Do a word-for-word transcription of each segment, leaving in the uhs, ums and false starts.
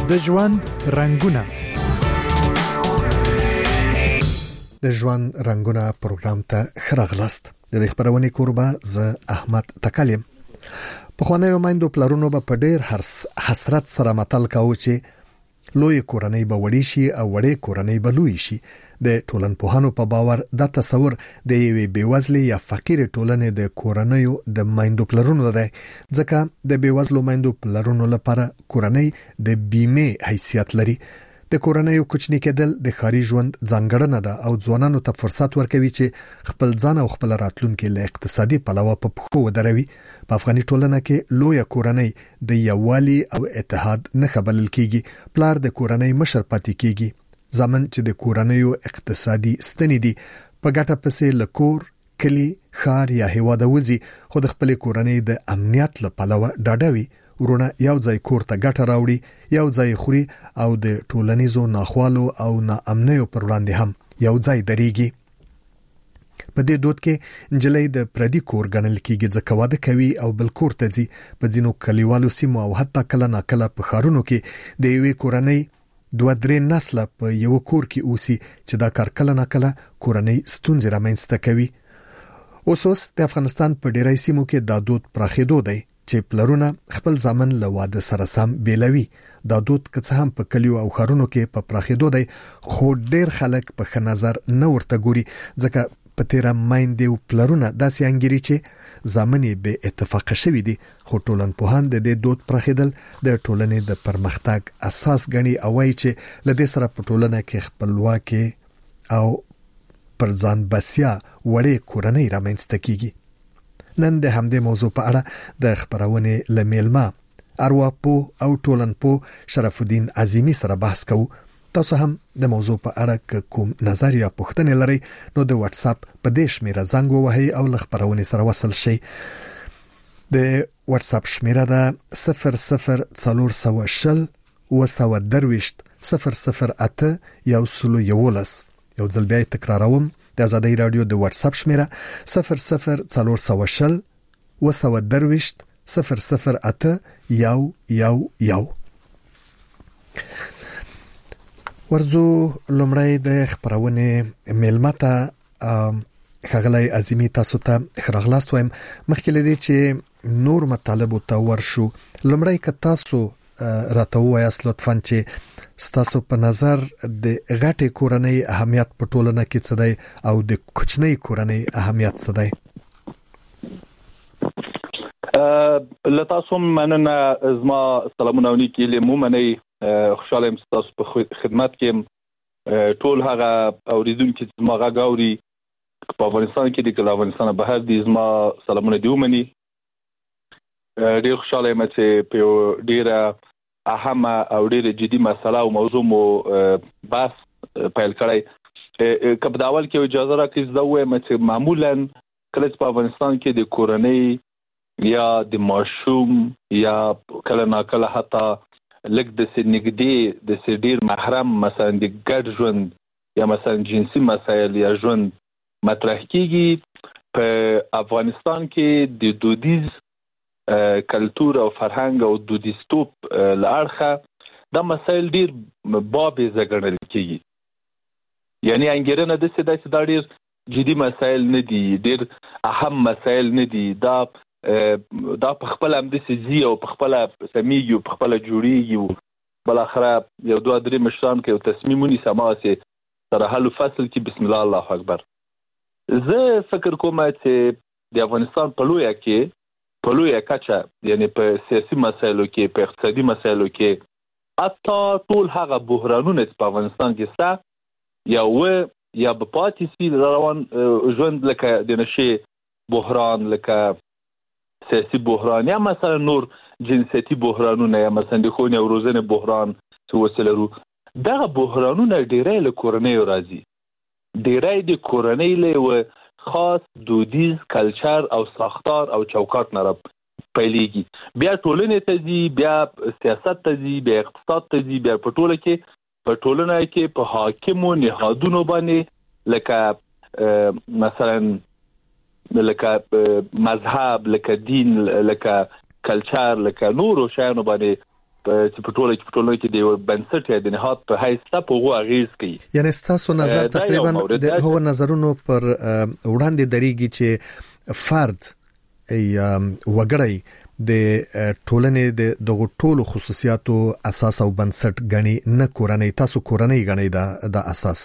د ژوند رنگونه د ژوند رنگونه پروګرام ته خراغلاست. د دې خبرونه کوربه ز احمد تکلم. په خوانیو مایندو پلارونو به په ډیر حسرت سره متل کاوه چې لوی کورنۍ به وړي شي او وړي کورنۍ به لوی شي. د ټولنپوهانو په باور دا تصور د یوې بیوزلې یا فقیر ټولنې د کورنۍ د مایندو پلارونو دی، ځکه د بیوزلو مایندو پلارونو لپاره کورنۍ د بیمه حیثیت لري. د کورنۍ کوچنی کېدل د خاري ژوند ځانګړنه ده او ځوانانو ته فرصت ورکوي چې خپل ځان او خپل راتلونکي له اقتصادي پلوه په پښو ودروي. په افغاني ټولنه کې لوی کورنۍ د یووالي او اتحاد نه خبرل کیږي. پلار د کورنۍ مشر پاتې کیږي. زمن چې د کورنۍ اقتصادي ستنې دي په ګټه پسې لکور کلی خار یا هیواد وزي، خو د خپل کورنۍ د امنیت لپاره ډاډوي. ورونه یو ځای کور ته ګټه راوړي، یو ځای خوري او د ټولنیزو ناخوالو او ناامنیو پر وړاندې هم یو ځای درېږي. په دې دود کې انجلۍ د پردي کور ګڼل کېږي ځکه واده کوي او بل کور ته ځي. په ځینو کلیوالو سیمو او حتی کله ناکله په ښارونو کې د یوې کورنۍ دوه درې نسله په یو کور کې اوسي چې دا کار کله ناکله کورنۍ ستونزې رامنځته کوي. اوس د افغانستان په ډیری سیمو کې دا دود پراخېدو دی چې پلرونه خپل ځامن له واده سره سم بیلوي. دا دود که څه هم په کلیو او ښارونو کې په پراخېدو دی، خو ډیر خلک په ښه نظر نه ورته ګوري، ځکه په تیره میندې او پلرونه داسې انګیري چې ځامنې به اتفاق شوي دي. خو ټولنپوهان د دې دود پراخېدل د ټولنې د پرمختګ اساس ګڼي او وایي چې له دې سره په ټولنه کې خپلواکي او پر ځان بسیا وړې کورنۍ رامنځته کیږي. نن د همدې موضوع په اړه د خبرونه لمیلما ارواپوه او ټولنپوه شرف الدین عظیمی سره بحث کوو. تاسو هم د موضوع په اړه کوم نظر یا پوښتنه لرئ نو د واتس اپ په دې شمیره زنګ ووهئ او له خبرونه سره وصل شئ. د واتس اپ شمیره ده صفر صفر څلور سوه شل اوه سوه درویشت صفر صفر اته یو سلو یولس. یو ځل بیا تکراروم، د آزادۍ رادیو د واتس اپ شمیره صفر صفر څلور سوه شل اوه سوه درویشت صفر صفر اته یو یو یو. ورزو لومړی د خبرونه میلمته خغلی عظیمی تاسو ته خراغلاست وایم. مخکې لدی چې نور مطالب ته ورشو، لومړی که تاسو راته وایاست لطفاً چې ستاسو په نظر د غټې کورنۍ اهمیت په ټولنه کې څه دی او د کوچنۍ کورنۍ اهمیت څه دی؟ لتاسو مننه. زما سلامونه ونیکی له مومنی خوشاله یم تاسو په خدمت کې. ټول هغه اوریدونکو چې زما غږ اوري په افغانستان کې د افغانستان بهر دي زما سلامونه دی ومني. ډیر خوشاله یم چې په ډیره اهمه او ډیره جدي مسله او موضوع مو بحث پیل کړی. کله د اول کې اجازه راکړئ زه وایم چې معمولا کله په افغانستان کې د کورنۍ یا د ماشوم یا کله ناکله حتی لږ د سنګدي د سډیر محرم مثلا د ګډ ژوند یا مثلا جنسي مسایل یا ژوند مطرح کیږي. په افغانستان کې د دودیز کلتور او فرهنګ او دودیستوب لارخه دا مسایل ډیر بابي زګړل کیږي. یعنی انګیرنه د څه د دا ډیر جدي مسایل نه دي، ډیر اهم مسایل نه دي. دا دا په خپل هم د سيزي او په خپل سميږي او په خپل جوړيږي. بل اخره یو دوه درې مشران کې تصمیمونی سماسي سره حل فصل کې بسم الله الله اکبر. زه فکر کوم چې د افغانستان په لویه کې په لویه کچه یعنی په سیاسي مسایلو کې په اقتصادي مسایلو کې اته ټول هغه بحرانونه په افغانستان کې ستا یا و یا په پاتې سي روان ژوند لکه د نشي بحران، لکه سیاسي بحران یا مثلا نور جنسيتي بحرانونه یا مثلا د خونې او روزنه بحران څه وسلرو. دغه بحرانونه ډیرې له کورنۍ راځي، ډیرې د کورنۍ له خاص دودیز کلچر او ساختار او چوکاټ نه پیلېږي. بیا ټولنې ته ځي، بیا سیاست ته ځي، بیا اقتصاد ته ځي، بیا په ټوله کې په ټولنه کې په حاکمو نهادونو باندې لکه مثلا لکه مذهب، لکه دین، لکه کلچر، لکه نورو شیانو باندې چې په ټوله کې په ټوله کې د بنسټ یا د نهاد په حیث په هغه اغیز کوي. یعنی تاسو نظر تقریبا د هغو نظرونو پر وړاندې درېږي چې فرد یا وګړی د ټولنې د دغه ټولو خصوصیاتو اساس او بنسټ غني نه کورنۍ، تاسو کورنۍ غني دا د اساس؟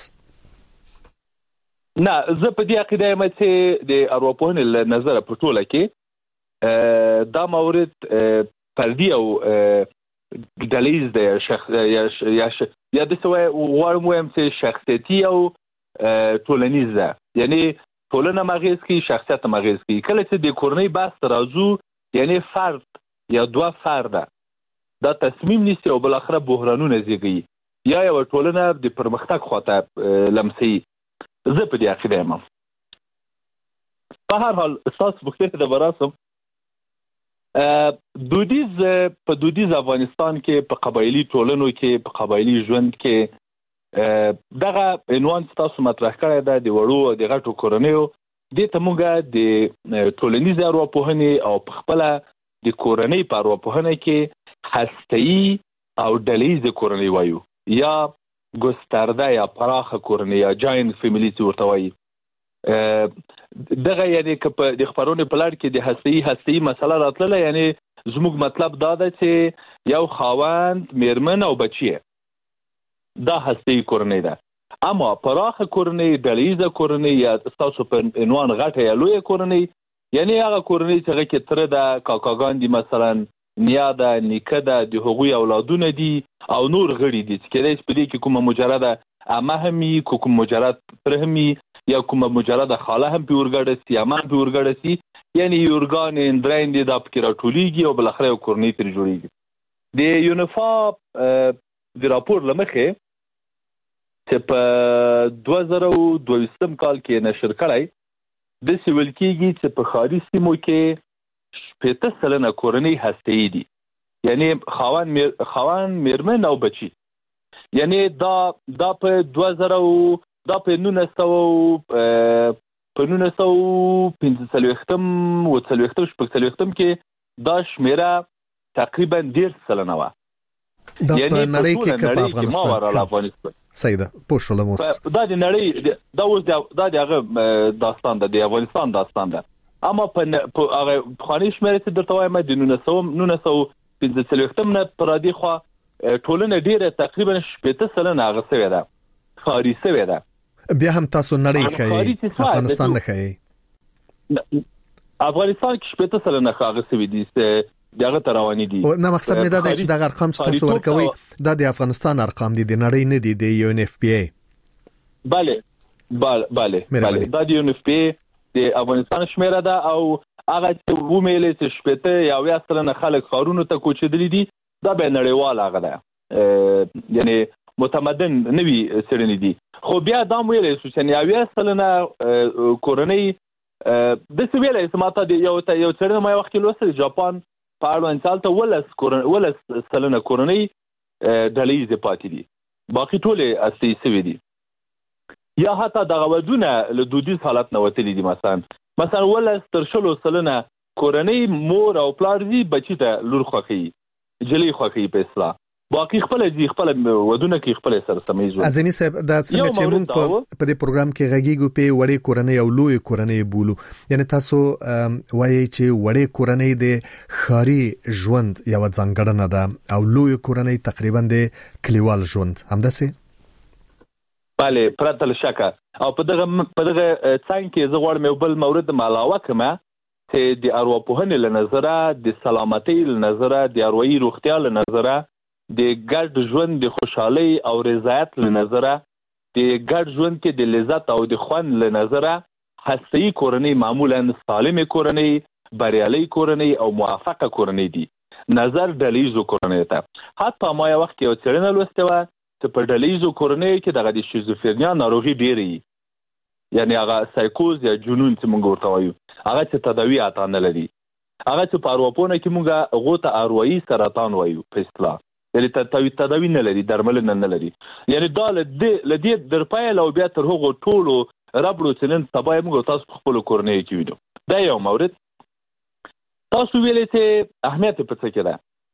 نه، زه په دې عقیده یم چې د ارواپوهنې له نظره په ټوله کې دا مورد فردي او ډلیز د شخص یا یا یا د سوي غواړم وایم چې شخصیتي او ټولنیز ده، یعنی ټولنه مغیز کی شخصیت مغیز کی. کله چې د کورنۍ بحث راځو یعنی فرد یا دوه فرد دا تصمیم نیسي او بل اخره بحرانونه زیږي یا یو ټولنه د پرمختګ خواته لمسي. زه په دې عقیده یم. په هر حال اساس بخیر د براسم دودیز په دودیز افغانستان کې په قبایلی ټولنو کې په قبایلی ژوند کې دغه عنوان تاسو مطرح کړی دا د وړو د غټو کورنیو د تموګه د ټولنیز ارواپوهنې او په خپل د کورنۍ په ارواپوهنه کې هسته‌ای او ډلیز کورنۍ وایو یا ګسترده یا پراخه کورنۍ یا جاین فیملی ورته وایي. دغه یعنی که په د خبرونو په لړ کې د هسته‌ای هسته‌ای مسله راتله، یعنی زموږ مطلب دا ده چې یو خاوند میرمن او بچی دا هسته‌ای کورنۍ ده. اما پراخه کورنۍ ډلیزه کورنۍ یا تاسو په عنوان غټه یا لویه کورنۍ یعنی هغه کورنۍ چې هغه کې تر د کاکاګان دي، مثلا نیا ده، نیکه ده، د هغوی اولادونه دي او نور غړي دي چې کله په دې کې کومه مجرده امه همي کوم مجرد پرهمي یا کومه مجرده خاله هم په ورګړه سي امه په ورګړه سي، یعنی یورګان اندرین دي د فکر ټولېږي او بل اخر یو کورنۍ تر جوړیږي. د یونیفا د راپور لمخه چې په دوه زره دوه ویشتم کال کې نشر کړی د سیول کېږي چې په خاري سیمو کې شپږ سلنه کورنۍ هسته‌ای دي، یعنی خاوند میر خاوند میرمن او بچی. یعنی دا دا په دوه زره دا په نولس سوه په نولس سوه پنځه څلوېښتم او څلوېښتم شپږ څلوېښتم کې دا شمیره تقریبا ډېر سلنه وه. دا په نړۍ کې که په افغانستان صحیح ده پوه شولم. اوس دا د نړۍ دا اوس دا د هغه داستان ده، د افغانستان داستان ده. اما په هغه پخواني شمیره چې درته وایم د نولس سوه نولس سوه پنځه څلوېښتم نه پر دې خوا ټولنه ډیره تقریبا شپږ سلنه هغه سوی ده، خاري سوی ده. بیا هم تاسو نړۍ ښایي، افغانستان نه ښایي. افغانستان کې شپږ سلنه هغه سوی دي چې دغه تروانی دي. نه مقصد مې دا دی چې دغه ارقام چې تاسو ورکوي دا د افغانستان ارقام دي، د نړۍ نه دي، د یو ان اف پی ای. bale bale bale bale دا د یو ان اف پی ای د افغانستان شمیره ده او هغه چې ومېلې چې شپږ یا اویا سلنه خلک ښارونو ته کوچېدلي دي دا به نړیوال هغه ده، یعنی متمدن نوي څېړنې دي. خو بیا دا ویلې چې اویا سلنه کورنۍ د څه ویلې چې ماته د یو یو څېړنه ما وخت کې لوستل جاپان په اړوند چالت ولس کورن ولس سلنه کورنۍ ډلیز پاتې دي، باقي ټول اصلي سوي دي یا حتی د غوډونه له دودیز حالت نه وتلي دي. مثلا مثلا ولس تر شلو سلنه کورنۍ مور او پلار دي بچی ته لور خوخي جلی خوخي په اصلاح، باقي خپل دي خپل ودونه کې خپل سره سمېږي. ازنی صاحب دا څنګه چې موږ په دې پروګرام کې غږیږو په وړې کورنۍ او لوی کورنۍ بولو، یعنی تاسو وایي چې وړې کورنۍ د خاري ژوند یو ځانګړنه ده او لوی کورنۍ تقریبا د کلیوال ژوند همداسې؟ bale پرته له شکه. او په دغه په دغه څنګه کې زه غواړم یو بل مورد علاوه کړم چې د ارواپوهنې له نظره، د سلامتۍ له نظره، د اروایي روغتیا له نظره، د ګډ ژوند د خوشحالۍ او رضایت له نظره، د ګډ ژوند کې د لذت او د خوند له نظره هسته‌ای کورنۍ معمولا سالمه کورنۍ، بریالۍ کورنۍ او موفقه کورنۍ دي، نظر ډلیزو کورنۍ ته. حتی ما یو وخت یو څېړنه لوستې وه چې په ډلیزو کورنۍ کې دغه د شیزوفرنیا ناروغي ډېرې وي، یعنی هغه سایکوز یا جنون چې موږ ورته وایو، هغه چې تداوی عطا نه لري، هغه چې په ارواپوهنه کې موږ هغو ته اروایي سرطان وایو په اصطلاح، یعنی تداوی نه لري، درملنه نه لري. یعنی دا له دې در پیل او بیا تر هغو ټولو ربړو چې نن سبا یې موږ تاسو په خپلو کورنیو کې وینو. دا یو مورد. تاسو ویلې چې اهمیت په څه کې ده.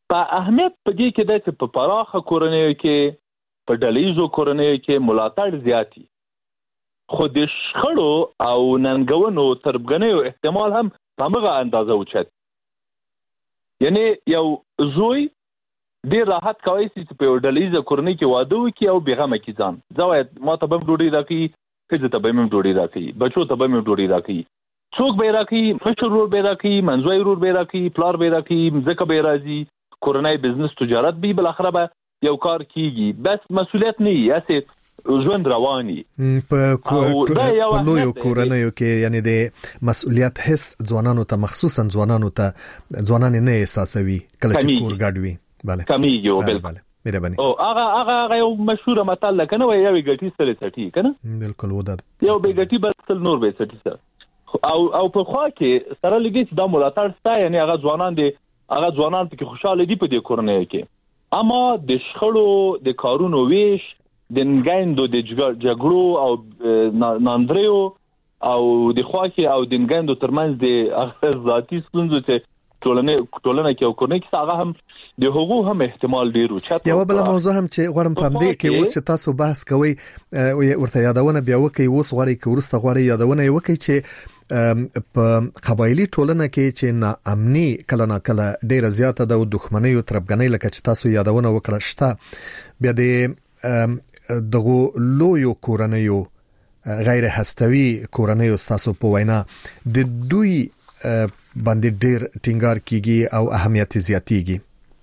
په اهمیت په دې کې د په پراخه کورنۍ کې په ډلېزو کورنۍ کې ملاتړ زیاتی خو د شخړو او ننګونو تربګنیو احتمال هم په هغه اندازه اوچت یعنی یو زوی ډیر راحت کوي چې په ډلېزو کورنۍ کې واده وکړي او بیغمه کې ځان ځوای ما ته به ډوډۍ راکړي کله ته به مې ډوډۍ راکړي بچو ته به مې ډوډۍ راکړي څوک به راکړي مشر ورور به راکړي منځوي ورور به راکړي پلار به راکړي ځکه به راځي کورنۍ بزنس تجارت به بل اخره به یو کار کیږي بس مسؤلیت نه یاسه ژوند رواني په لویو کورنیو کې یعنی د مسؤلیت حس ځوانانو ته مخصوصا ځوانانو ته ځوانان نه احساسوي کله چې کور ګډوي bale کمیږي او بل bale مهرباني او هغه هغه یو مشهور متل کنه وای یو ګټي سره سټي کنه بالکل وداد یو به ګټي بس نور به سټي سره او او په خوا کې سره لګي چې دا ملاتړ ستا یعنی هغه ځوانان دي هغه ځوانان چې خوشاله دي په دې کورنۍ کې اما د شخړو د کارونو ویش د نګاندو د جګړو او ناندریو او د خوا کې او د نګاندو ترمنځ د ذاتی ستونزو چې ټولنه ټولنه کې او کورنۍ کې هغه هم د حقوق هم احتمال ډیر اوچت یو بل موضوع هم چې غواړم پام دې کې اوس تاسو بحث کوي ورته یادونه بیا وکي اوس غواړي کې ورسته غواړي یادونه وکي چې په قبایلی ټولنه کې چې ناامني کله نا کله ډیره زیاته د دښمنۍ او تربګنۍ لکه چې تاسو یادونه وکړه شته بیا د دغه لویو کورنیو غیر هستوي کورنیو تاسو په وینا د دوی باندې ډیر ټینګار کیږي او اهمیت زیاتیږي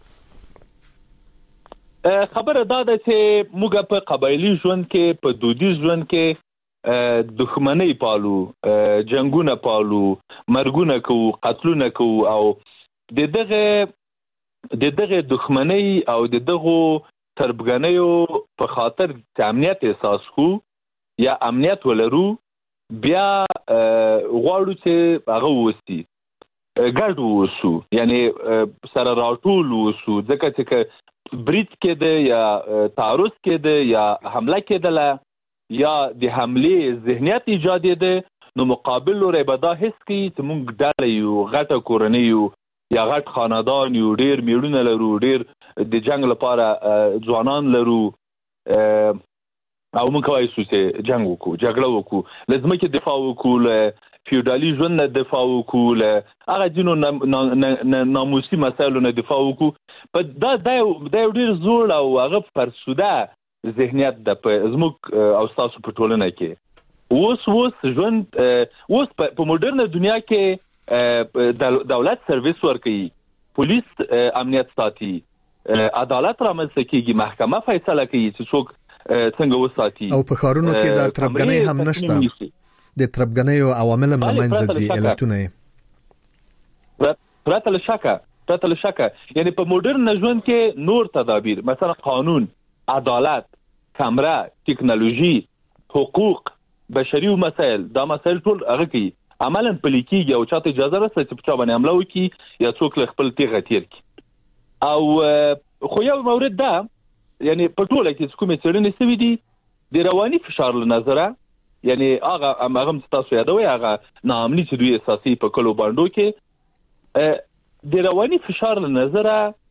خبره دا ده چې موږ په قبایلی ژوند کې په دودیز ژوند کې دښمنۍ پالو جنگونه پالو مرګونه کوو قتلونه کوو او د دغه د دغه دښمنۍ او د دغه تربګنیو په خاطر چې امنیت احساس کو یا امنیت ولرو بیا غواړو چې هغه وستي ګډ ووسو یعنی سره راټول ووسو ځکه چې برید کې ده یا تعرض کې ده یا حمله کې ده یا د حمله ذهنیت ایجاد ده نو مقابل لوري به دا حس کوي چې موږ ډله یو غټه کورنۍ یو یا غټ خاندان یو ډیر میړونه لرو ډیر د جنگ لپاره ځوانان لرو او موږ کوي چې جنگ وکړو جګړه وکړو لازم کې دفاع وکړو فیوډالي ژوند نه دفاع وکړو هغه دینو ناموسي مسایلو نه دفاع وکړو په دا د یو ډیر زوړ او هغه فرسوده ذهنیت د زموږ او تاسو په ټولنه کې اوس اوس ژوند اوس په موډرن دنیا کې دولت سرویس ورکوي پولیس امنیت ساتي عدالت رامنځته کیږي محکمه فیصله کوي چې څوک څنګه وساتي او په خارونو کې د تربګنۍ هم نشته د تربګنۍ او عوامل هم منځ ځي علتونه پرته له شکه پرته له شکه یعنی په موډرن ژوند کې نور تدابیر مثلا قانون عدالت کامره ټکنالوژي حقوق بشري مسائل دا مسائل ټول هغه کوي عملاً پلیکيږي او چاته اجازه راځي چې په چا باندې حمله وکړي یا څوک خپل تیغه تیر کړي او خو یو مورد ده یعنی په ټوله کې کومې څېړنې سوي دي د رواني فشار له نظره یعنی هغه هغه تاسو یادوي هغه ناامني چې دوی اساسي په کلو باندې کې د رواني فشار له نظره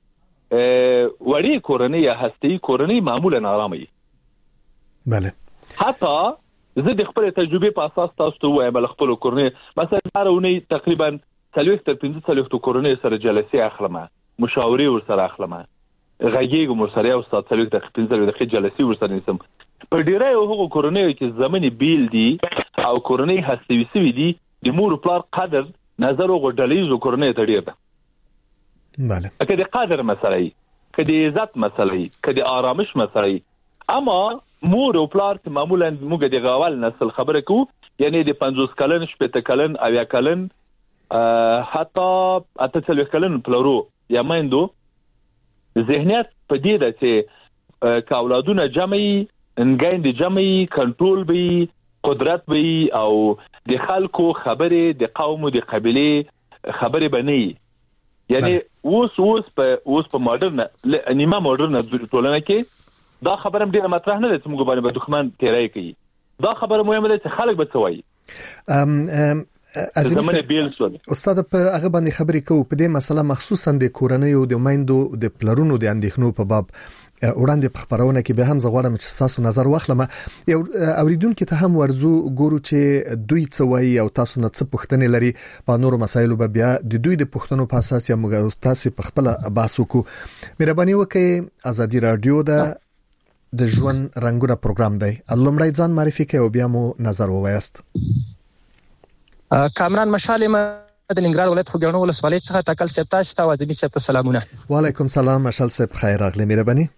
وړي کورنۍ یا هستي کورنۍ معمولا آرامي bale حتی زه د خپل تجربه په اساس تاسو ته وایم بل خپل کورنۍ مثلا هرونه تقریبا ثلاث تر پنځه ثلاث کورنۍ سره جلسې اخلم مشاورې ور سره اخلم غږیږم ور سره او ستاسو ثلاث تر پنځه د جلسې ور سره نسم په ډیره هغه کورنۍ کې زمونی بیل دي او کورنۍ هستوي سوي دي د مور پلار قدر نظر او غډلیزو کورنۍ ته ډیر ده bale کله قدر مسلې کله عزت مسلې کله آرامش مسلې اما مور او پلار ته معمولا موږ د غوال نسل خبره کو یعنی د پنځوس کلن شپږ کلن اویا کلن حتی اته څلوېښت کلن پلارو یا مایندو ذهنیت په دې ده چې کاولادونه جمعي انګاین د جمعي کنټرول به قدرت به او د خلکو خبره د قوم او د قبيله خبره بنئ یعنی اوس اوس په اوس په ماډرن نیمه ماډرن ټولنه کې دا خبره هم ډیره مطرح نه ده چې موږ باندې دښمن تیرای کوي دا خبره مهمه ده چې خلک به څه وایي ام زمونه بیل سول. استاد په هغه باندې خبرې کوو په دې مسله مخصوصا د کورنۍ او د مایندو د پلرونو د اندېښنو په باب وړاندې په خبرونه کې به هم زغوړم چې تاسو نظر واخلم. یو اوریدونکو ته هم ورزو ګورو چې دوی څه وایي او تاسو نه څه پوښتنې لري په نورو مسایلو به بیا د دوی د پوښتنو په اساس یا موږ تاسو په خپل بحث وکړو. مهرباني وکړئ ازادي رادیو د د ژوند رنگونه پروګرام دی. لومړی ځان معرفي کړئ او بیا مو نظر ووایست. کامران مشال ما د ننګرهار ولایت خوګانو ولسوالۍ څخه تکل سپ تاسو ته وادي سپ سلامونه. وعلیکم سلام مشال سپ خیر راغلی. مهرباني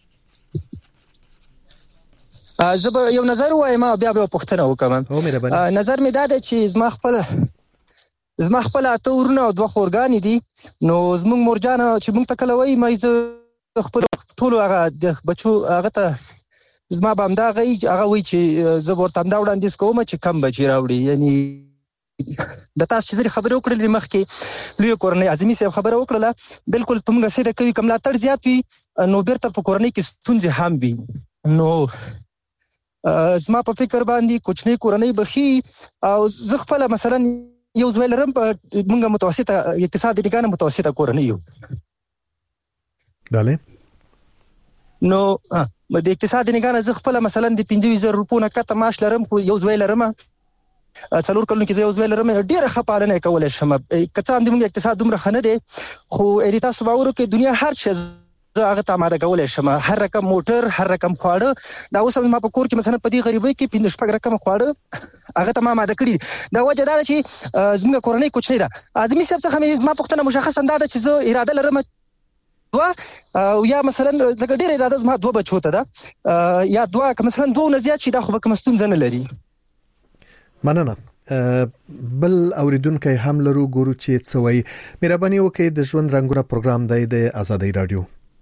زه به یو نظر وایم بیا به پوښتنه وکم. نظر می داده چې زما خپل زما خپل اته ورونه او دوه خورګان دي. نو زموږ مورجان چې موږ تکلوي مې زه خپل ټول هغه د بچو هغه ته زما بام دا غي هغه وی چې زه ورته دا وړاندیز کوم چې کم بچی راوړي. یعنی د تاسو چې خبرې وکړلې مخکې لوی کورنۍ اعظمي صاحب خبره وکړه بالکل په موږ سره کوي کملا تر زیات وي نو بیرته په کورنۍ کې ستونزې هم وي. نو زما په فکر باندې کوچنی کورنۍ بخي او زه خپل مثلا یو زوی لرم په موږ متوسطه اقتصادي نگاه متوسطه کورنۍ یو. بله نو د اقتصادي نگاه زه خپل مثلا د پنځه زره روپو نه کته معاش لرم خو یو زوی لرم څلور کلونو کې زه یو زوی لرم ډیره ښه پالنه کولای شم. کڅه هم د موږ اقتصاد دومره خنه دی خو اریتا سباورو کې دنیا هر شي زه هغه ته آماده کولای شم. هر رقم موټر هر رقم خواړه دا اوس ما په کور کې مثلا په دې غریبۍ کې پنځه شپږ رقم خواړه هغه ته ما آماده کړی. دا وجه دا چې زموږ کورنۍ کوچنۍ ده. اعظمي صاحب څخه ما پوښتنه مشخصا دا ده چې زه اراده لرم دوه او یا مثلا لکه ډېر اراده زما دوه بچو ته ده یا دوه که مثلا دوه نه زیات شي دا خو به کوم ستونزه نه لري. مننه. بل اوریدونکو هم لرو ګورو چې څه وایي. مهرباني وکړئ د ژوند رنگونه پروګرام دی د آزادۍ رادیو.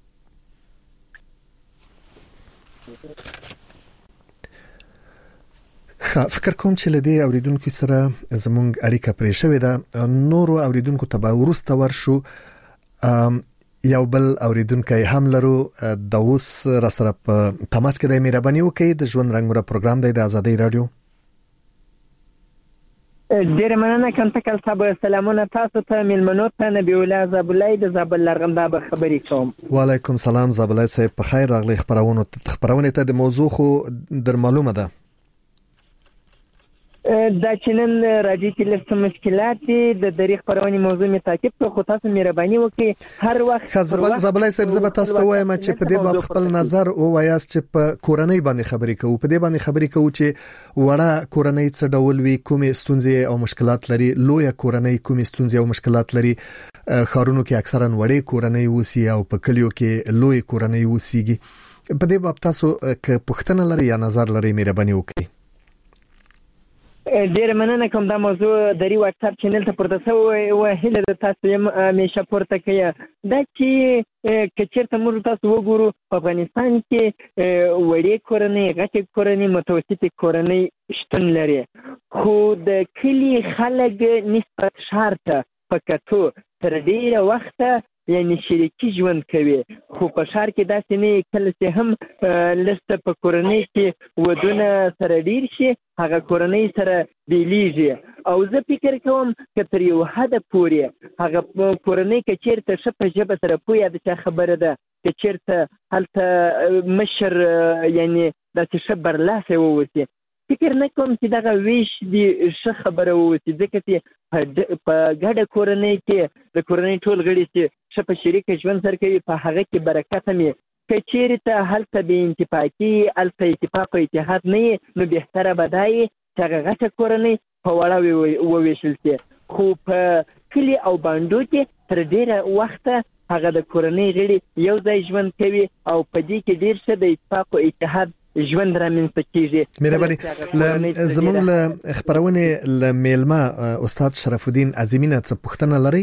فکر کوم چې لدی اوریدونکو سره زموږ اړیکه پرې شوې ده. نورو اوریدونکو ته به ورسته ورشو. یو بل اوریدونکو هم لرو د اوس را سره په تماس کې د مهرباني وکړئ د ژوند رنگونه پروګرام دی د آزادۍ رادیو. ډیره مننه کوم تکل صاحب. سلامونه تاسو ته ملمنو ته نبی الله زابلای د زابل لرغنده به خبرې کوم. وعلیکم سلام زابلای صاحب په خیر راغلی. خبرونه خبرونه ته د موضوع خو در معلومه ده. دا چنن راځي چې لږ مشکلات دي د دریغ خبرونه موضوع می تعقیب کو خو تاسو مهرباني وکړئ هر وخت خزبل زابلای صاحب زه به تاسو ته وایم چې په دې باب خپل نظر او وایاست چې په کورنۍ باندې خبرې کوو په دې باندې خبرې کوو چې وړه کورنۍ څه ډول وي کومې ستونزې او مشکلات لري لوی کورنۍ کومې ستونزې او مشکلات لري. خارونو کې اکثرا وړې کورنۍ وسی او په کلیو کې لوی کورنۍ وسیږي. په دې باب تاسو که پوښتنه لري یا نظر لري مهرباني وکړئ. ډیر مننه کوم دا موضوع دری واتساپ چینل ته پورته شوی او هله د تاسو یم همیشه پورته کړئ دا چې کچېرته موږ تاسو وګورو په افغانستان کې وړې کورنۍ غټې کورنۍ متوسطې کورنۍ شتون لري خو د کلی خلک نسبت ښار ته په کتو تر ډیره وخته یعنی شریکي ژوند کوي خو په ښار کې داسې نه کله چې هم لسته په کورنۍ کې ودونه سره ډیر شي هغه کورنۍ سره بیلیږي او زه فکر کوم چې تر یو حد پورې هغه کورنۍ کې چیرته ښه په ژبه سره پوهه ده خبره ده چې چیرته هلته مشر یعنی داسې ښه برلاسه ووسي فکر نه کوم چې دغه ویش دی ښه خبره ووسي ځکه چې په ګډه کورنۍ کې د کورنۍ ټول غړي چې ښه په شریکه ژوند سره کوي په هغه کې برکت هم که چیرته هلته بې اتفاقي هلته اتفاق او اتحاد نه نو بهتره به دا وي چې هغه غټه کورنۍ په وړه وویشل شي خو په کلي او بانډو کې تر ډیره وخته هغه د کورنۍ غړي یو ځای ژوند کوي او په دې کې ډیر څه د اتفاق او اتحاد ژوند رامنځته کیږي. مهرباني زموږ له خبرونه له میلمه استاد شرف الدین عظیمینه څه پوښتنه لري؟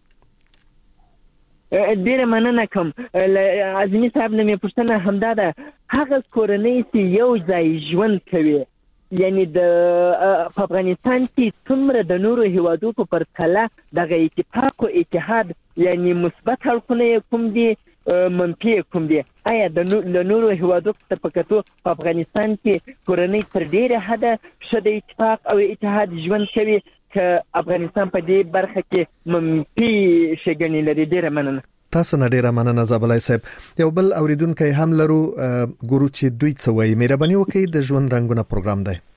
ډیره مننه کوم. عظیمی صاحب نه مې پوښتنه همدا ده هغه کورنۍ چې یو ځای ژوند کوي یعنی د په افغانستان کې څومره د نورو هیوادو په پرتله دغه اتفاق او اتحاد یعنی مثبت اړخونه کوم دي منفي کوم دي آیا د نورو هیوادو ته په کتو په افغانستان کې کورنۍ تر ډیره حده ښه د اتفاق او اتحاد ژوند کوي ک افغانستان په دې برخه کې منفي شګنې لري. ډیره مننه. تاسو نه ډیره مننه زابلای صاحب. یو بل اوریدونکو هم لرو ګورو چې دوی څه وایي. مهرباني وکړئ د ژوند رنگونه پروګرام دی.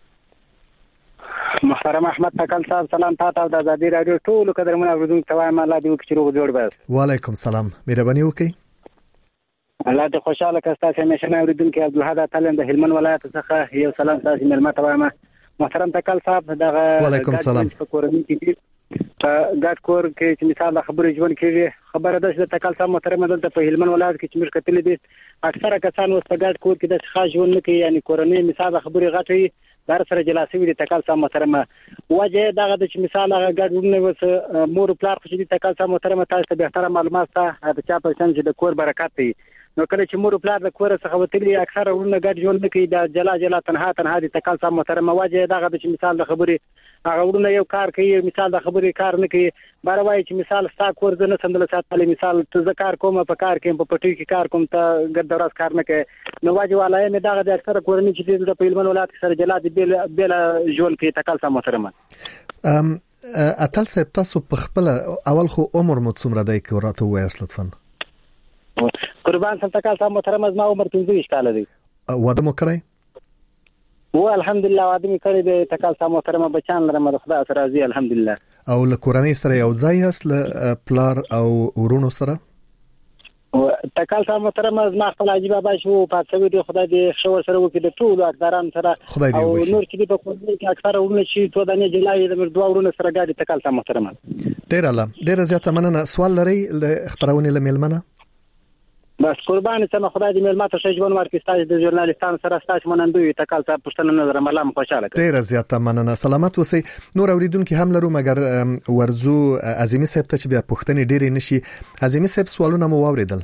محترم احمد تکل صاحب سلام تاسو د آزادي رادیو ټول قدرمن اوریدونکو ته وایم الله دې وکړي روغ جوړ بس. وعلیکم سلام. مهرباني وکړئ. الله دې خوشاله کړه. تاسو همیشه اوریدونکو عبدالحد تعلم د هلمند ولایت څخه یو سلام تاسو ملمه ته وایم. محترم تکل صاحب دغه وعلیکم سلام. په کورنۍ کې ګډ کور کې چې مثال خبرې ژوند کېږي خبره ده چې تکل صاحب محترم دلته په هلمند ولایت کې چې موږ کتلې دي اکثره کسان اوس په ګډ کور کې د ښه ژوند نه کوي، یعنی کورنۍ مثال خبرې غټوي در سره جلاسوي دي. تکل صاحب محترم وجه دغه د چې مثال هغه ګډ ورونه وس مور پلار خو دي. تکل صاحب محترم تاسو ته به احترام معلومات ته د چا په شان چې د کور برکت دی. نو کله چې مور پلار د کور څخه وتلي اکثره ورونه ګډ ژوند نه کوي، د جلا جلا تنها تنها دي. تکل صاحب محترم وجه دغه د چې مثال د خبرې هغه ورونه یو کار کوي، مثال د خبرې کار نه کوي. بار وایي چې مثال ستا کور زه نه سندل ساتلی، مثال ته زه کار کوم په کار کې په پټي کې کار کوم ته ګډ دراز کار نه کوي. نو واجب علای مې دغه د اکثره کورنۍ چې د هلمند ولایت سره جلا دي بیل بیل ژوند کوي. تکل صاحب محترم ام اتل صاحب تاسو په خپل اول خو عمر مو څومره دی که راته وایاست لطفا؟ قربان سم تکل صاحب محترم زما عمر پنځه ویشت کاله دی. واده مو کړی؟ و الحمدلله واده مې کړی دی. تکل صاحب محترم بچان لرم د خدای سره راضي الحمدلله. او له کورنۍ سره یو ځای یاست له پلار او ورونو سره؟ تکل صاحب محترم زما خپل عجیب بابا شو پاتوي دی خدای دې شو سره وکړي د ټول اقداران سره او نور چې په کورنۍ کې اکثره ورونه چې تو دنه جلای د دوه ورونه سره ګاډي. تکل صاحب محترم ډیر الله ډیر زیاته مننه. سوال لري له خبرونه لملمنه؟ بس قربان سم خدای دې ملمات شه ژوند ورکړي. تاسو د ژورنالیستانو سره تاسو منندوی. تکل صاحب پښتنه نظر ملام خوشاله کړئ. ډیر زیاته مننه. سلامت اوسئ. نور اوریدونکو هم لرو مګر ورزو عظیمی صاحب ته چې بیا پښتنې ډېرې نشي. عظیمی صاحب سوالونه مو واوریدل.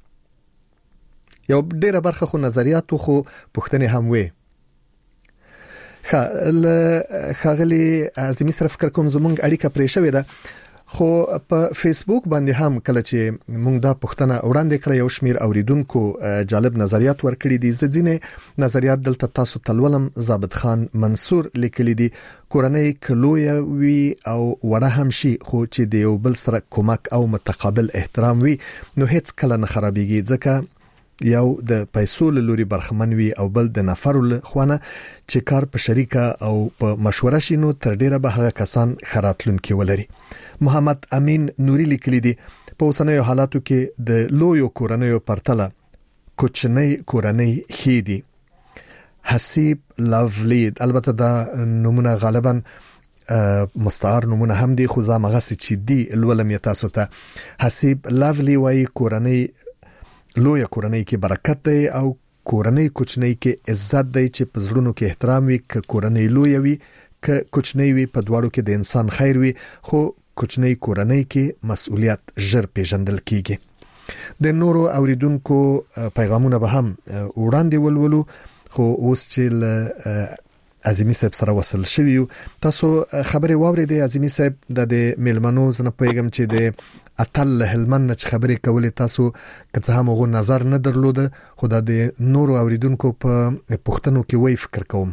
یو ډیره برخه خو نظریاتو خو پښتنې هم وي. خا خاغلی عظیمی سره فکر کوم زمونږ اړیکه پرې شوې ده، خو په فیسبوک باندې هم کله چې موږ دا پښتنه وړاندې کړې یو شمیر اوریدونکو جالب نظریات ورکړي دي. ځینې نظریات دلته تاسو تلولم. ضابط خان منصور لیکلي دي کورنۍ کلوې وی او وړه هم شي خو چې د یو بل سره کومک او متقابل احترام وي نو هیڅ کله نه خرابېږي، ځکه یو د پیسو لوري برخمن وي او بل د نفر له خوانه چې کار په شریکه او په مشوره شي نو تر ډیره به هغه کسان خراتلونکي ولري. محمد امین نوري لیکلي دي په اوسنیو حالاتو کې د لویو کورنیو پرتله کوچنی کورنۍ هېدي. حسیب لافلی البته دا نمونه غالبا مستعار نمونه هم دي خو زما غسی چې دی الولم تاسو ته. حسیب لافلی وای کورنۍ لوی کورنۍ کې برکت دی او کورنۍ کوچنۍ کې عزت دی چې په زړونو کې احترام وي. ک کورنۍ لوی وي ک کوچنۍ وي په دواړو کې د انسان خیر وي، خو کوچنۍ کورنۍ کې مسؤلیت ژر پیژندل کیږي. د نورو اوریدونکو پیغامونه به هم وړاندې ولولو، خو اوس چې عظیمی صاحب سره وصل شوی تاسو خبرې واورېدې. عظیمی صاحب د میلمنو زنه پیغام چې د اتل هلمند چې خبرې کولې تاسو که څه هم غو نظر نه درلوده، خو د نورو اوریدونکو په پښتنو کې وای فکر کوم.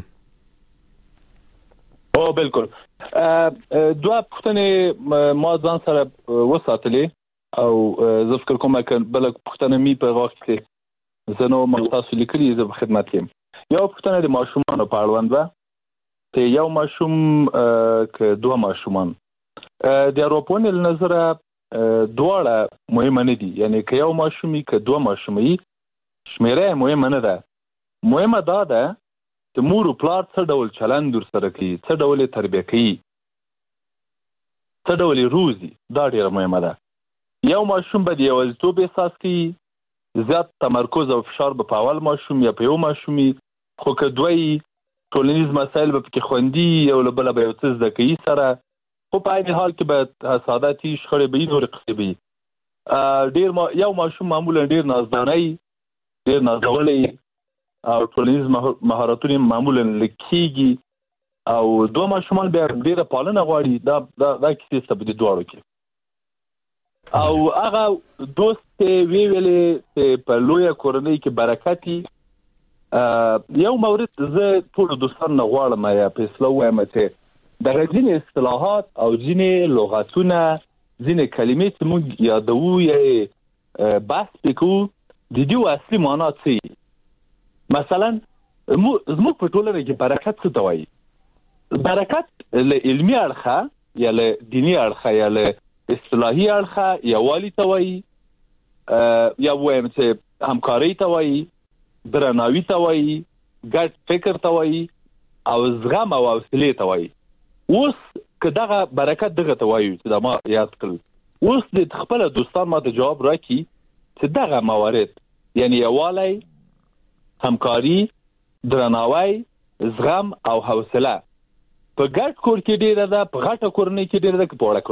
او بالکل دوه پښتنې ما ځان سره وساتلې او زه فکر کوم چې بل پښتنه می په وخت کې زنو مختص لیکلي زه په خدمت کې. یو پښتنه د ماشومان په اړوند و ته یو ماشوم ک دوه ماشومان د اروپونی نظر دواړه مهمه نه دي، یعنی که یو ماشومي که دوه ماشومي شمیره مهمه نه ده. مهمه دا ده چې مور او پلار څه ډول چلند ور سره کوي، څه ډول تربیه کوي، څه ډول روزي. دا ډیره مهمه ده. یو ماشوم به د یوازیتوب احساس کوي، زیات تمرکز او فشار به په اول ماشوم یا په یو ماشومي، خو که دوی ټولنیز مسایل به پکې خوندي یو له بله به یو څه زده کوي سره، خو په این حال کې به حسادتي شخړې به نور قصبي. ډیر ما یو ماشوم معمولا ډیر نازداني، ډیر نازولي او ټولنیز مهارتونه معمولا لکېږي او دوه ماشومان به ډیره پالنه غواړي. دا دا دا کیسه څه په دواړو کې او هغه دوست وی ویلې په لویه کورنۍ کې برکتي. یو مورد زه ټول دوستان نه غواړم یا فیصله وایم چې د ځینې اصطلاحات او ځینې لغاتونه ځینې کلمې چې موږ یادوو یا بحث وکړو د دې اصلي معنا څه مثلا زموږ په ټولنه کې برکت څه ته وایي برکت له علمي اړخه یا له دینی اړخه یا له اصطلاحي اړخه یا والی ته وایي یا وایم چې همکاري ته وایي درناوي ته وایي ګډ فکر ته وایي او زغم او حوصله ته وایي اوس که دغه برکت دغه ته وایي چې دا ما یاد کړل اوس د خپل دوستان ماته جواب راکړي چې دغه موارد یعنی یووالی همکاري درناوی زغم او حوصله په ګډ کور کې ډیره ده په غټه کورنۍ کې ډیره ده په وړه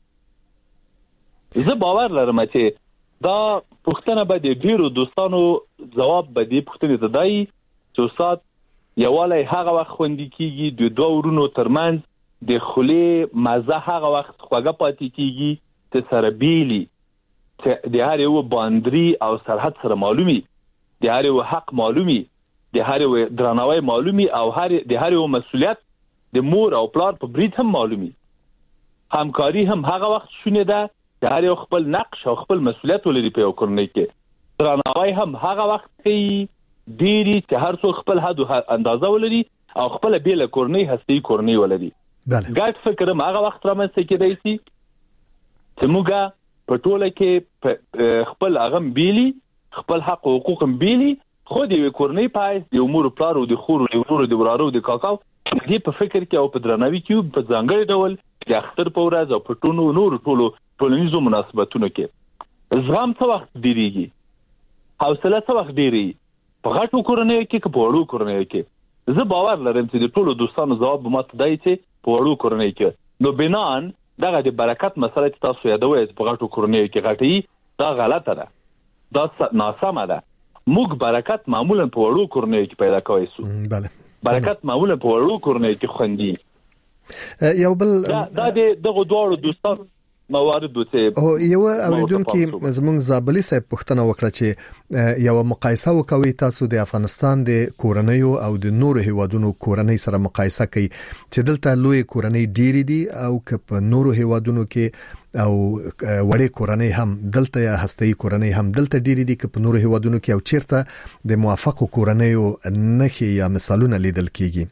کورنۍ زه باور لرم چې دا پوښتنه به د ډیرو دوستانو جواب به دې پوښتنې ته دی چې استاد یووالی هغه وخت خوندي کیږي د دوه ورونو ترمنځ د خولې مزه هغه وخت خوږه پاتې کیږي چې سره بیلي چې د هر یو باندري او سرحد سره معلومي د هر یو حق معلومي د هر یو درناوی معلومي او هر د هر یو مسؤلیت د مور او پلار په برید هم معلومي همکاري هم هغه وخت شونه ده د هر یو خپل نقش او خپل مسؤلیت ولري په یو کورنۍ کې درناوی هم هغه وخت کې ډيري چې هر څو خپل حد او اندازه ولري او خپل بیل کورنۍ هستي کورنۍ ولري ګډ فکر هم هغه وخت رامنځته کېدای شي چې موږ په ټوله کې خپل اغم بیلي خپل حق او حقوق هم بیلي خو د کورنۍ پای د امور پلار او د خور او د ورور د ورارو د کاکاو دې په فکر کې او په درناوي کې په ځانګړي ډول د اختر په ورځ او په ټولو نور ټولو ټولنیزو مناسبتونو کې زغم څه وخت ډیریږي حوصله څه وخت ډیری په غټو کورنۍ کې په وړو کورنۍ کې زه باور لرم چې د ټولو دوستانو ځواب به ماته دی چې په وړو کورنۍ کې نو بنان دغه د برکت مسله چې تاسو یادوي په غټو کورنۍ کې غټي دا غلطه ده دا ناسمه ده موږ برکت معمولا په وړو کورنۍ کې پیدا کوي سو بله برکت معمولا په وړو کورنۍ کې خوندي یو بل دا د دغه دوه دوستان موارد وته او یو اوریدونکو زمونږ زابلی صاحب پوښتنه وکړه چې یو مقایسه وکوي تاسو د افغانستان د کورنۍ او د نورو هیوادونو کورنۍ سره مقایسه کوي چې دلته لوی کورنۍ ډیری دي او که په نورو هیوادونو کې او وړې کورنۍ هم دلته یا هستي کورنۍ هم دلته ډیری دي که په نورو هیوادونو کې او چیرته د موافقو کورنۍ نخي یا مثالونه لیدل کیږي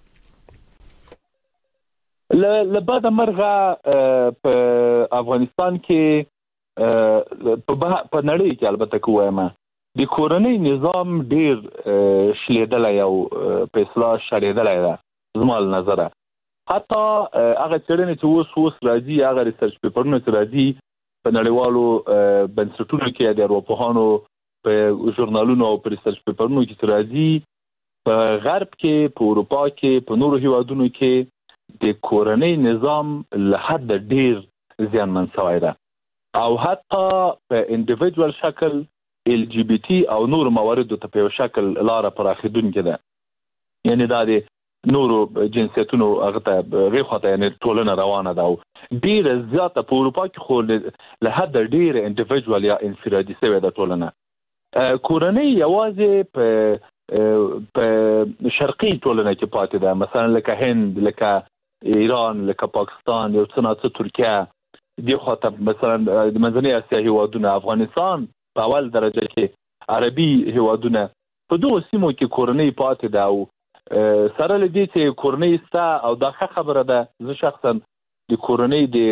ل بعد مرغه په افغانستان کې په نړۍ کې البته کوم د کورنۍ نظام ډیر شلیدلای او په اصلاح شریدلای ده زموږ نظر حتی هغه چرنه چې اوس اوس راځي هغه ریسرچ پیپرونه چې راځي په نړیوالو بنسټونو کې د اروپاهانو په ژورنالونو او په ریسرچ پیپرونو کې راځي په غرب کې په اروپا کې په نورو هیوادونو کې د کورنۍ نظام له حد ډیر زیانمن شوی ده او حتی په انډیویډوال شکل ال جی بی ټي او نور مواردو ته په شکل لار پراخیدونکې ده یعنی دا د نورو جنسیتونو هغه ته غیخته یعنی ټولنه روانه ده او ډیر زیاته په اروپا کې خو له حد ډیر انډیویډوال یا انفرادي شوی ده ټولنه کورنۍ یوازې په په شرقي ټولنه کې پاتې ده مثلا لکه هند لکه ایران لکه پاکستان یو څه نه ترکیه دی خو ته مثلا د منځنۍ اسیا هیوادونه افغانستان په اول درجه کې عربي هیوادونه په دوه سیمو کې کورنۍ پاتې ده او سره لدی چې کورنۍ ستا او دا خبره ده زه شخصا د کورنۍ د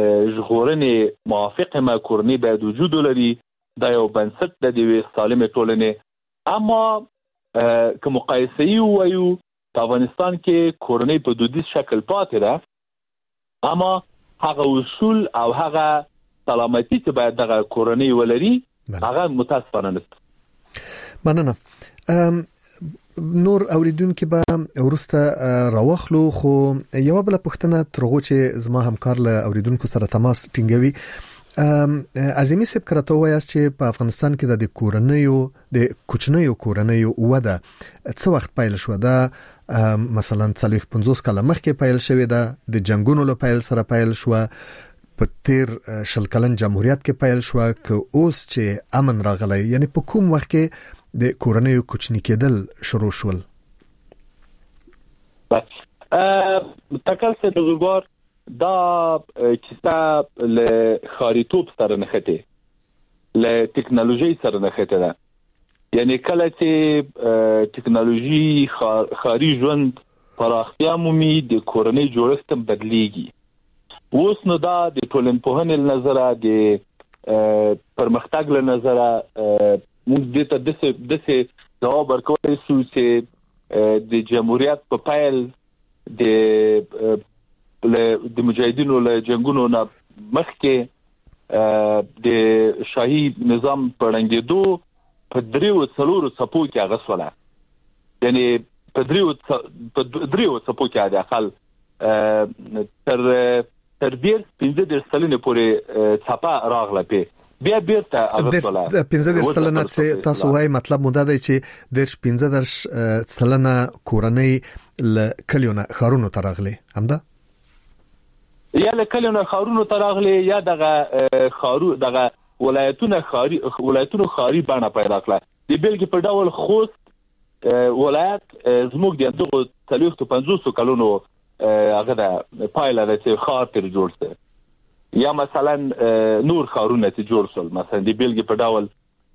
ژغورنې موافق ما کورنۍ باید وجود لري دا یو بنسټ د دې سالمه ټولنې اما که مقایسه وایو په افغانستان کې کورنۍ په دودیز شکل پاتې ده اما هغه اصول او هغه سلامتی چې باید دغه کورنۍ ولري هغه متاسفانه نشته مننه نور اوریدونکو به ورسته راوخلو خو یو بل پوښتنه ترغو چې زما همکار له اوریدونکو سره تماس ټینګوي عظیمی صاحب کرته وایي چې په افغانستان کې د کورنیو د کوچنیو کورنیو وده څو وخت پیل شو دا مثلا څلوېښت پنځوس کاله مخکې پیل شوې ده د جنگونو له پیل سره پیل شو په تیر شل کلن جمهوریت کې پیل شو که اوس چې امن راغلی یعنی په کوم وخت کې د کورنیو کوچنی کېدل شروع شول بس تکل څه د زوګور دا کیسه له خاریتوب سره نښته له ټکنالوژي سره نښته ده. یعنی کله چې ټکنالوژي خاري ژوند پراختیا مومي د کورنۍ جوړښت هم بدلیږي. اوس نو دا د ټولنپوهنې له نظره د پرمختګ له نظره موږ د ته داسې ځواب ورکولی شو چې د جمهوریت په پیل د د مجاهدینو له جنګونو نه مخکې د شاهي نظام په ړنګېدو په دریو څلورو څپو کې اغسوله. یعنی په دریو په دریو څپو کې د اقل تر تر ډیر پنځه د سلنې پورې څپه راغله په بیا بیرته اغسوله. پنځه د سلنه چې تاسو وایي مطلب مو دا دی چې د پنځه د سلنه کورنۍ ل کلیونه خارونو ترغلي همدا یا ل کلیونه خارونو ترغلي یا دغه خارو دغه ولایتونه خاري ولایتونو خاري باندې پیدا کړه. د بلګي په ډول خوست ولایت زموږ د دغه ثلاث مئة وخمسين کلونو هغه د پایله د چې خاطر جوړ شو یا مثلا نور خارونه چې جوړ شول. مثلا د بلګي په ډول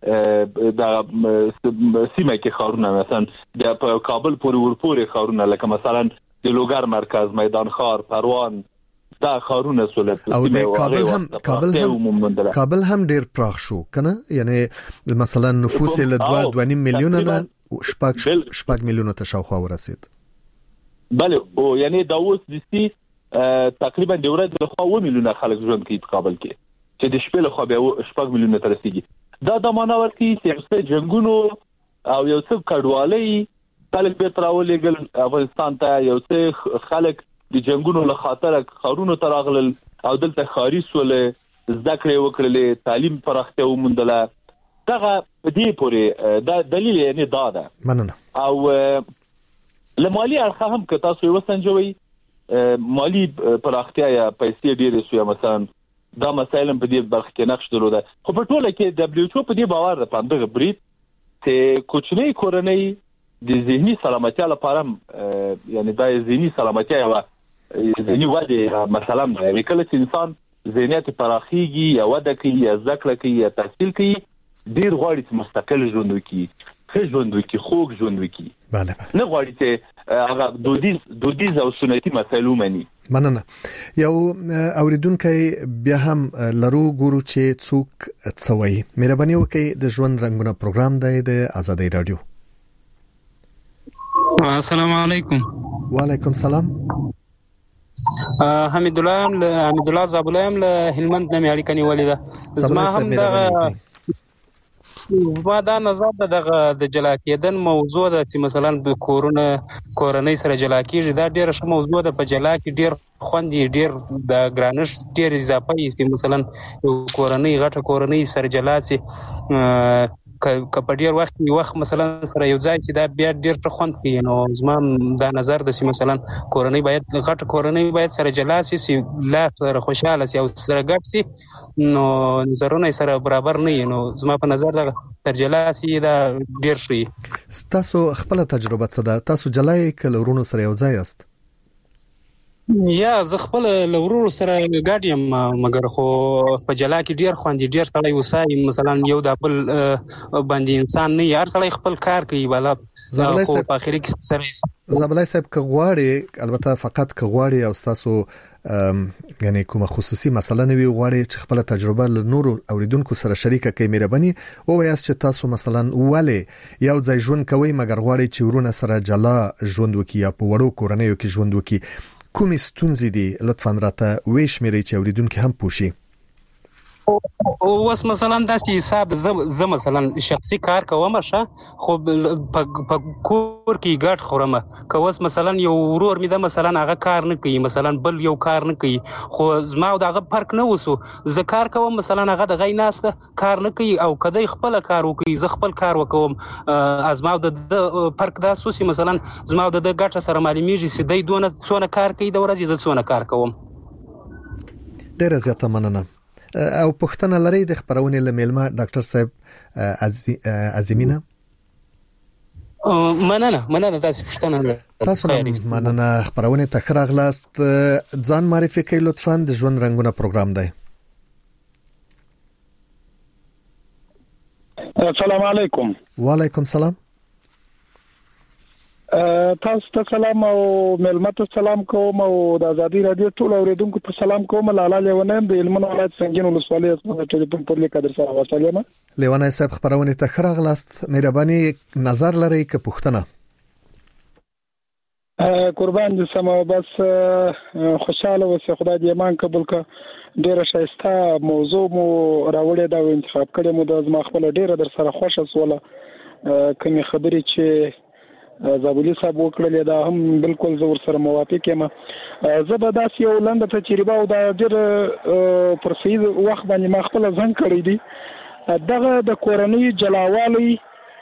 د سیمه کې خارونه مثلا د کابل پورې ورپورې خارونه لکه مثلا د لوګر مرکز میدان خار پروان دا خارونه سول او د کابل هم کابل هم کابل هم ډیر پراخ شو کنه. یعنی مثلا نفوس له دوه دوه نیم میلیون نه شپږ شپږ میلیون ته شاوخوا ورسید. بله او یعنی دا اوس د سي تقریبا د ورځې له خوا و میلیون خلک ژوند کوي په کابل کې چې د شپې له خوا به شپږ میلیون ته رسیدي. دا د معنا ورکړي چې څه جنگونو او یو څه کډوالۍ خلک به تراولېګل افغانستان ته یو څه خلک د جنگونو له خاطر خارونو تراغلل او دلته خاري سولې ذکر وکړلې تعلیم پراختیا ومندله. دغه دې پورې دا دلیل یې نه داده. مننه. او لمالي اړخ هم که تاسو یې وسنجوي مالی پراختیا یا پیسې ډېرې شو یا مثلا دا مسایل په دې برخه کې نقش درلوده. خو په ټوله کې دبليو ایچ او په دې باور ده پاندغه برید چې کوچنی کورنۍ د ذهني سلامتیا لپاره یعنی دا ذهني سلامتیا یا ذهني وده مثلا یعنی کله چې انسان ذهنیت پراخیږي یا وده کوي یا ذکر کوي یا تحصیل کوي ډیر غواړي چې مستقل ژوند وکړي ښه ژوند وکړي خوږ ژوند وکړي. بله نه غواړي چې هغه دودیز دودیز او سنتي مسایل ومني. مننه. یو اوریدونکو بیا هم لرو ګورو چې څوک څوي. مهرباني وکړئ د ژوند رنگونه پروګرام دی د آزادۍ رادیو. السلام علیکم. وعلیکم السلام. حمید الله حمید الله زابلام له هلمند نه اړیکه نیولې ده. زما هم دا ما دا نظر ده دغه د جلا کېدن موضوع ده چې مثلا د کورونه کورنۍ سره جلا کېږي. دا ډېره ښه موضوع ده. په جلا کې ډېر خوند ډېر د ګرانښت ډېر اضافه یې چې مثلا یو کورنۍ غټه کورنۍ سره جلا سي که په ډېر وخت یو وخت مثلا سره یو ځای چې دا بیا ډېر ښه خوند کوي. نو زما دا نظر ده چې مثلا کورنۍ باید غټه کورنۍ باید سره جلا سي چې لا سره خوشحاله سي او سره ګډ سي نو نظرونه سره برابر نه وي. نو زما په نظر دا تر جلا سي دا ډېر ښه وي. تاسو خپل تجربه څه ده؟ تاسو جلای کله ورونو سره یو ځای یاست؟ یا زه خپل لورو سره ګډ یم مګر خو په جلا کې ډیر خوندي ډیر سړی وسای مثلا یو د خپل باندې انسان نه یار سړی خپل کار کوي بالا خو په اخر کې سره زبلای صاحب کغواړي البته فقط کغواړي او تاسو یعنی کومه خصوصي مسله نه وی غواړي چې خپل تجربه له نورو اوریدونکو سره شریکه کوي مهرباني او وایي چې تاسو مثلا ولې یو ځای ژوند کوي مګر غواړي چې ورونه سره جلا ژوند وکړي یا په وړو کورنیو کې ژوند وکړي. کومې ستونزې دي لطفاً راته ویش مېري چې اوریدونکو هم پوښي. او وس مثلا داسې حساب زه مثلا شخصي کار کوم شه خو په کور کې ګډ خورم که وس مثلا یو ورور مې د مثلا هغه کار نه کوي مثلا بل یو کار نه کوي خو زما او دغه فرق نه وسو زه کار کوم مثلا هغه د غي ناسته کار نه کوي او کدی خپل کار وکي زه خپل کار وکوم ازما د فرق دا سوسي مثلا زما د ګټه سره معلومیږي چې دای دونه څونه کار کوي د ورځې زه څونه کار کوم. ډېر زیاته مننه. او پښتنه لري د خبرونه لمیلمه ډاکټر صاحب عزیمینه. مننه مننه تاسو پښتنه تاسو مننه خبرونه تکرار غلاست ځان معرفي کوي لطفا د ژوند رنگونه پروګرام دی. السلام علیکم. وعلیکم سلام. تاسو ته سلام او ملمت سلام کوم او د ازادي رادیو ټول اوریدونکو ته سلام کوم. لاله لیونم د هلمند ولایت څنګه ولسوالۍ څخه ټلیفون پر لیک در سره وصلم. لیونه صاحب خبرونه تخره غلاست مهرباني نظر لري که پښتنه قربان دي سم بس خوشاله اوسه خدای دې ایمان قبول ک. ډیره شایسته موضوع مو راوړې دا انتخاب کړې مو د زما خپل ډیره در سره خوشاله سواله کومې خبرې چې زابلی صاحب وکړل دا هم بالکل زور سره موافق یم. زبردست یو لنډه تجربه او دا ډېر پر سید وخت باندې ما خپل ځان کړی دی. دغه د کورنۍ جلاوالي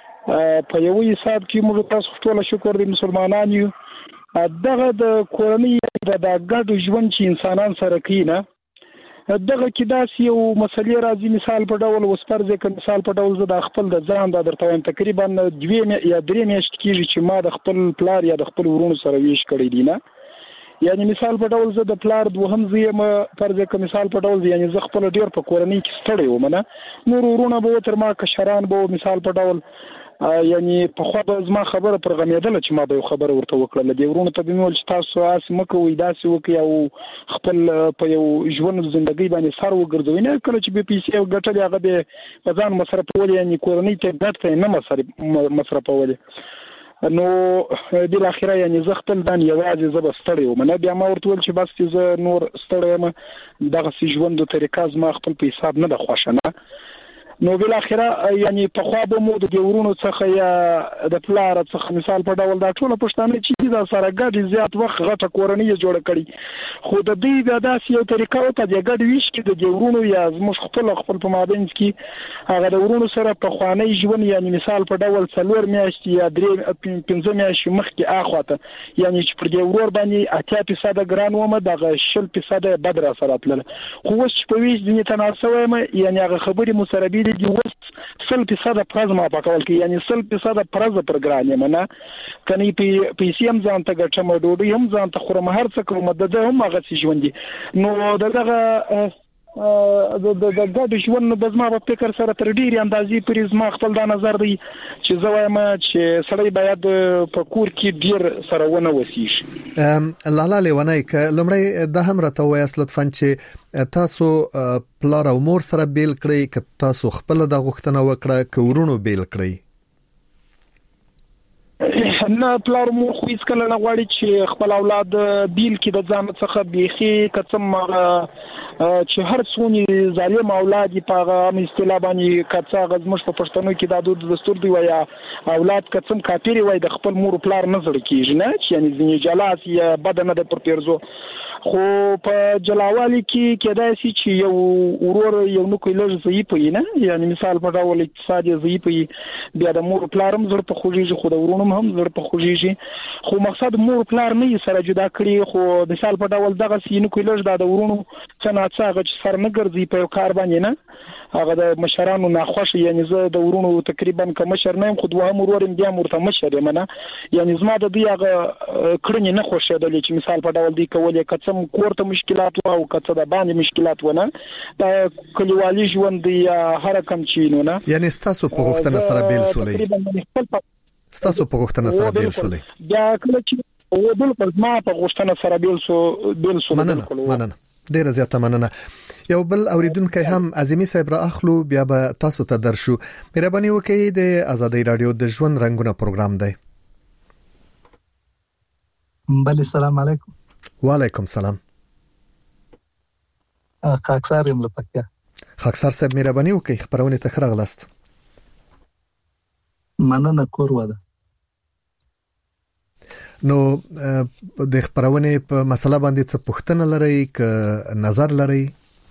په یو حساب کې موږ تاسو ټول شکر دي مسلمانان یو. دغه د کورنۍ د ګډ ژوند چې انسانان سره کینه دغه کې داسې یو مسلې راځي. مثال په ډول وسپرځه ک مثال په ډول زه د خپل د ځان د درته وایم تقریبا دوه یا درې میاشتې کېږي چې ما د خپل پلار یا د خپل ورونو سره ویش کړی دی نه. یعنی مثال په ډول زه د پلار دوهم زیم پرځه ک مثال په ډول یعنی زه خپل ډیر په کورنۍ کې ستړی وم نه. نور ورونه به تر ما کشران به مثال په ډول یعنی په خو د زما خبره پر غمیدل چې ما به خبره ورته وکړه د ورونو ته بنول چې تاسو اس مکه وې داسې وکي او خپل په یو ژوند ژوندۍ باندې سر وګرځوي نه کله چې به پیسې ګټل هغه به ځان مصرفول یعنی کورنۍ ته ګټه نه مصرف مصرفول. نو د اخیره یعنی زه خپل ځان یوازې زه بستړی وم نه. بیا ما ورته ول چې بس چې زه نور ستړی یم دغه سي ژوند د طریقه زما خپل په حساب نه د خوښنه. نو بل اخره یعنی په خوا به مو د ورونو څخه یا د پلار څخه مثال په ډول دا ټول پښتانه چې دا سره ګډ زیات وخت غټه کورنۍ جوړ کړي خو د دې د داسې یو طریقه او په ګډ ویش کې د ورونو یا زموږ خپل خپل په مابین کې هغه د ورونو سره په خواني ژوند یعنی مثال په ډول څلور میاشتې یا درې پنځه میاشتې مخکې اخواته یعنی چې پر دې ورور باندې اتیا فیصد ګران ومه دغه شل فیصد بد را سره تل خو اوس په ویش د تناسب یعنی هغه خبرې مسربي دي وس سل فیصد پرز ما پکول کې یعنی سل فیصد پرز پروګرام منه کني په پیسې هم ځان ته ګټم ډوډۍ هم ځان ته خورم هر څه کوم د ده هم هغه څه ژوندۍ. نو دغه د د ګډ ژوند د زما په فکر سره تر ډیرې اندازې پرې زما خپل دا نظر دی چې زه وایم چې سړی باید په کور کې ډیر سره ونه وسیږي. لاله لیونای ک لمړی د هم راته وایاست لطفا چې تاسو پلار او مور سره بیل کړئ ک تاسو خپل د غوښتنه وکړه ک ورونو بیل کړئ. نه پلار مو خو هیڅ کله نه غواړي چې خپل اولاد بیل کې د ځان څخه بيخي کڅم چې هر څونی ظالم اولاد په هغه اصطلاح باندې کڅا غزمش په پښتنو کې د دود دستور دی ویا اولاد کڅم کاپیری وای د خپل مور پلار نظر کیږي نه چې یعنی ځنی جلاس یا بدنه د پر پیرزو خو په جلاوالي کې کېدای شي چې یو ورور یو نو کولر ضعیف وي نه یعنی مثال په ډول اقتصادي ضعیف وي بیا د مور پلارم زړه په خوږیږي خو د ورونو هم زړه په خوږیږي خو مقصد مور پلار نه سره جدا کړي خو مثال په ډول دغه سینو کولر د ورونو څنګه څنګه چې سر نه ګرځي په کار باندې نه هغه د مشرانو ناخوش یعنی زه د ورونو تقریبا کوم مشر نه خو دوه مرورم بیا مرته مشر یم نه یعنی زما د دې هغه کړنی نه خوشېدل چې مثال په ډول دی کولې کڅم کوړه مشکلات او کڅه د باندې مشکلات ونه د کلیوالي ژوند دی هر کم چینو نه یعنی تاسو په غوښتنه سره بیل شولې تاسو په غوښتنه سره بیل شولې بیا کله چې و بل پر ما په غوښتنه سره بیل شو بیل شو مننه مننه ډیره زیاته مننه. یو بل اوریدونکو هم عظیمی صاحب را اخلو بیا به تاسو ته درشو. مهرباني وکړئ د آزادۍ رادیو د ژوند رنگونه پروګرام دی. بله سلام علیکم. وعلیکم سلام. خاکسار یم لپاره. خاکسار صاحب مهرباني وکړئ خبرونه ته راغلاست. مننه کور وده. نو د خبرونه په مسله باندې څه پوښتنه لرئ ک نظر لرئ؟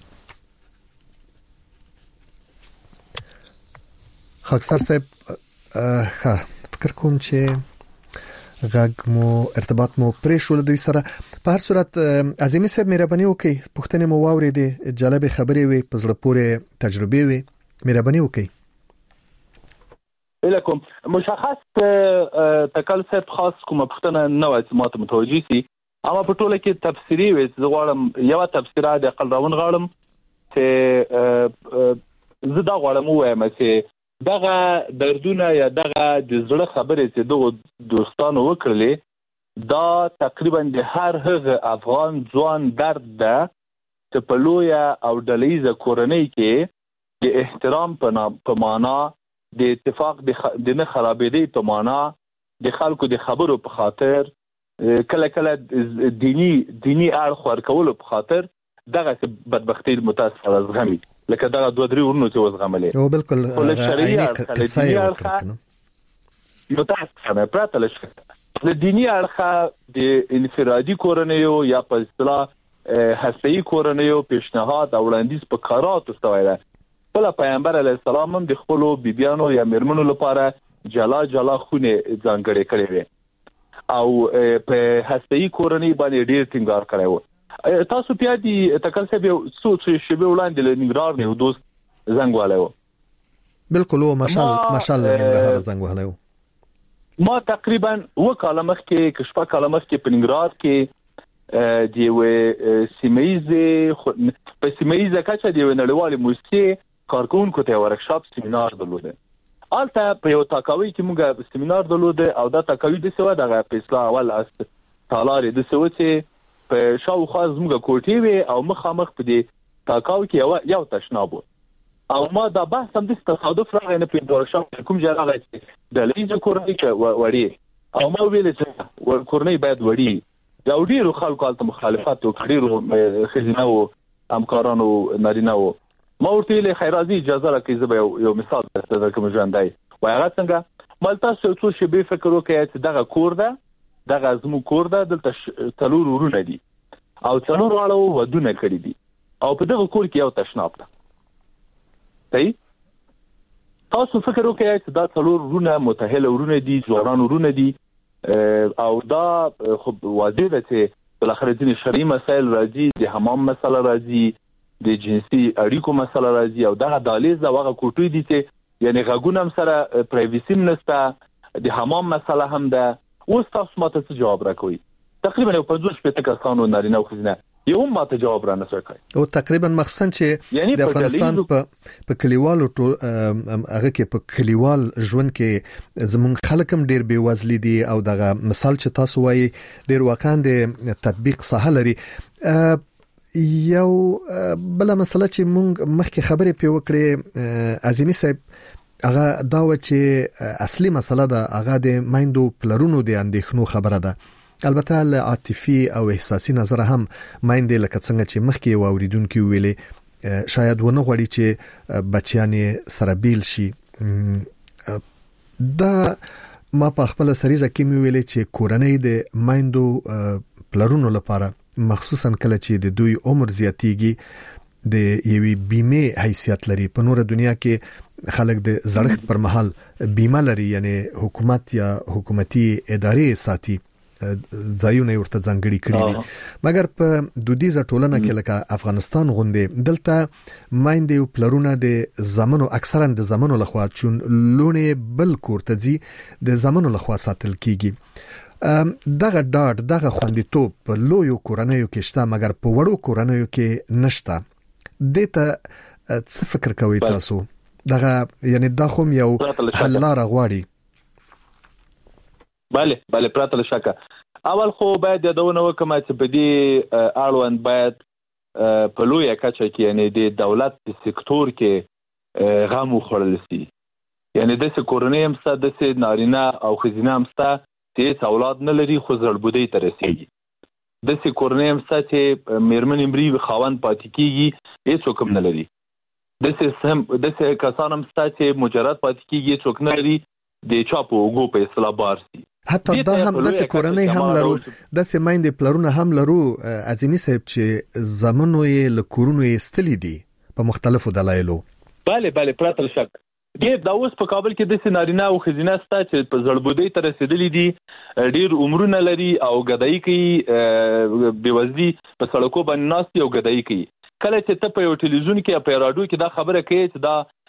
خاکسار صاحب ها فکر کوم چې غږ مو ارتباط مو پرې شو له دوی سره. په هر صورت عظیمی صاحب مهرباني وکړئ پوښتنه مو واورېدې جالب خبرې وي په زړه پورې تجربه وي مهرباني وکړئ. لکم مشخص تکل صاحب خاص کومه پوښتنه نه وه چې ماته متوجه سي، اما په ټوله کې تفسیري وي چې زه غواړم یوه تفسیره د عقل راونغاړم چې زه دا غواړم ووایم چې دغه دردونه یا دغه د زړه خبرې چې دغو دوستانو وکړلې دا تقریبا د هر هغه افغان ځوان درد ده چې په لویه او ډلیزه کورنۍ کې د احترام په معنا، د اتفاق د نه خرابېدې په معنا، د خلکو د خبرو په خاطر، کله کله دینی دینی اړخ ورکولو په خاطر دغه بدبختي متاسفه زغمي، لکه دغه دوه درې ورونو چې وزغملې او بالکل عیني قصه یې وکړه. متاسفه پراته لشکه د دینی اړخ د انفرادي کورنیو یا په اصطلاح هسته‌ای کورنیو پیشنهاد او وړاندیز په کاراتو شوی ده. خپل پیغمبر علیه السلام هم د خپلو بیبیانو یا میرمنو لپاره جلا جلا خونې ځانګړې کړې وې او په هسته‌ای کورنۍ باندې ډېر ټینګار کړی و. تاسو بیا د تکل صاحب یو څو شېبې وړاندې له ننګرهار نه یو دوست زنګ وهلی و. بالکل و مشال مشال له ننګرهار زنګ وهلی و. ما تقریبا اوه کاله مخکې که شپږ کاله مخکې په ننګرهار کې د یوې سیمه ییزې په سیمه ییزه کچه د یوې نړیوالې موسسې کارکونکو ته ورکشاپ سیمینار درلوده. البته په یو تاکاوي کې موږ سیمینار درلوده او دا تاکاوي د سوه دغه په اصلاح اول اس تالارې د سوه چې په شاوخوا زموږ کوټې وي او مخامخ په دې تاکاو کې یو یو تشناب او ما دا بحث هم د تصادف راغی نه په ورکشاپ کوم ځای راغی چې د لیزه کورنۍ کې وړي او ما ویل چې کورنۍ باید وړي دا ډیرو خلکو البته مخالفت وکړي، ډیرو ښځینه او همکارانو نارینه و. ما ورته ویلې خیرازي اجازه راکړئ زه به یو مثال درته درکړم ژوندی. وایي هغه څنګه؟ ما تاسو یو څو شېبې فکر وکړئ چې دغه کور ده، دغه زموږ کور ده، دلته څلور ورونه دي او څلور واړه ودونه کړي دي او په دغه کور کې یو تشناب ده. صحیح؟ تاسو فکر وکړئ چې دا څلور ورونه متأهله ورونه دي، ځوانان ورونه دي او دا خو واضح ده چې بالاخره ځینې شرعي مسایل راځي، د حمام مسله راځي، د جنسي اړیکو مسله راځي او دغه دهلیز د هغه کوټې دي چې یعنی غږونه هم سره پرایویسي هم نشته، د حمام مسله هم ده. اوس تاسو ماته څه جواب راکوئ؟ تقریبا یو پنځوس شپېته کسانو نارینه او ښځینه یو هم ماته جواب را نه شوی کوي او تقریبا مخصوصا چې د افغانستان په په کلیوالو هغه کې په کلیوال ژوند کې زمونږ خلک هم ډېر بې وزلي دي او دغه مثال چې تاسو وایي ډېر واقعا د تطبیق ساحه لري. یو بل مسله چې مونږ مخکې خبرې پې وکړې عظیمی صاحب هغه دا و چې اصلي مسله ده هغه د مایندو پلرونو د اندېښنو خبره ده. البته له عاطفي او احساسي نظر هم مایندې لکه څنګه چې مخکې یو اوریدونکي ویلې شاید ونه غواړي چې بچیان سره بیل شي. دا ما په خپل سریزه کې مې ویلې چې کورنۍ د مایندو پلرونو لپاره مخصوصا کله چې د دوی عمر زیاتیږي د یوې بیمه حیثیت لري. په نور دنیا کې خلک د زړښت پر مهال بیمه لري، یعنی حکومت یا حکومتي ادارې ساتي ځایونه ورته ځانګړي کړي دي. مګر په دودیزه ټولنه کې لکه افغانستان غوندې دلته مایندې او پلرونه د زمانو اکثرا د زمانو لخوا چون لونه بل کورته ځي د زمانو لخوا ساتل کیږي. دغه ډاډ دغه خوندیتوب په لویو کورنیو کې شته مګر په وړو کورنیو کې نشته. دته څه فکر کوي تاسو؟ دغه یعنی دا خو یو حل لاره غواړي. bale bale پراته لشکه اول خو باید یادونه وکم چې په دې اړوند باید په لویه کچه کې یعنی د دولت په سکتور کې غم وخوړل شي. یعنی د کورنۍ هم ست د نارینه او ښځینه هم ست چې اولاد نه لري خو زړبودي ته رسیږي. د سې کورنۍ هم ست چې میرمن امري خاوند پاتې کیږي هیڅ حکم نه لري. د سې هم د سې کسان هم ست چې مجرد پاتې کیږي هیڅ حکم نه لري د چاپو وګو په اصطلاح بار سي. حتی دا هم د کورنۍ هم لرو د سیمایندې پلرونه هم لرو عظیمی صاحب چې زمونو یې له کورونو یې استلی دي په مختلفو دلایلو. bale bale پراته شک دې دا اوس په کابل کې د سینارینه او خزینه ستا چې په زړبودي تر رسیدلې دي ډیر عمرونه لري او غدای کوي بيوزدي په سړکو باندې ناس یو غدای کوي. کله چې ته په یو ټلویزیون کې په رادیو کې دا خبره کوي چې دا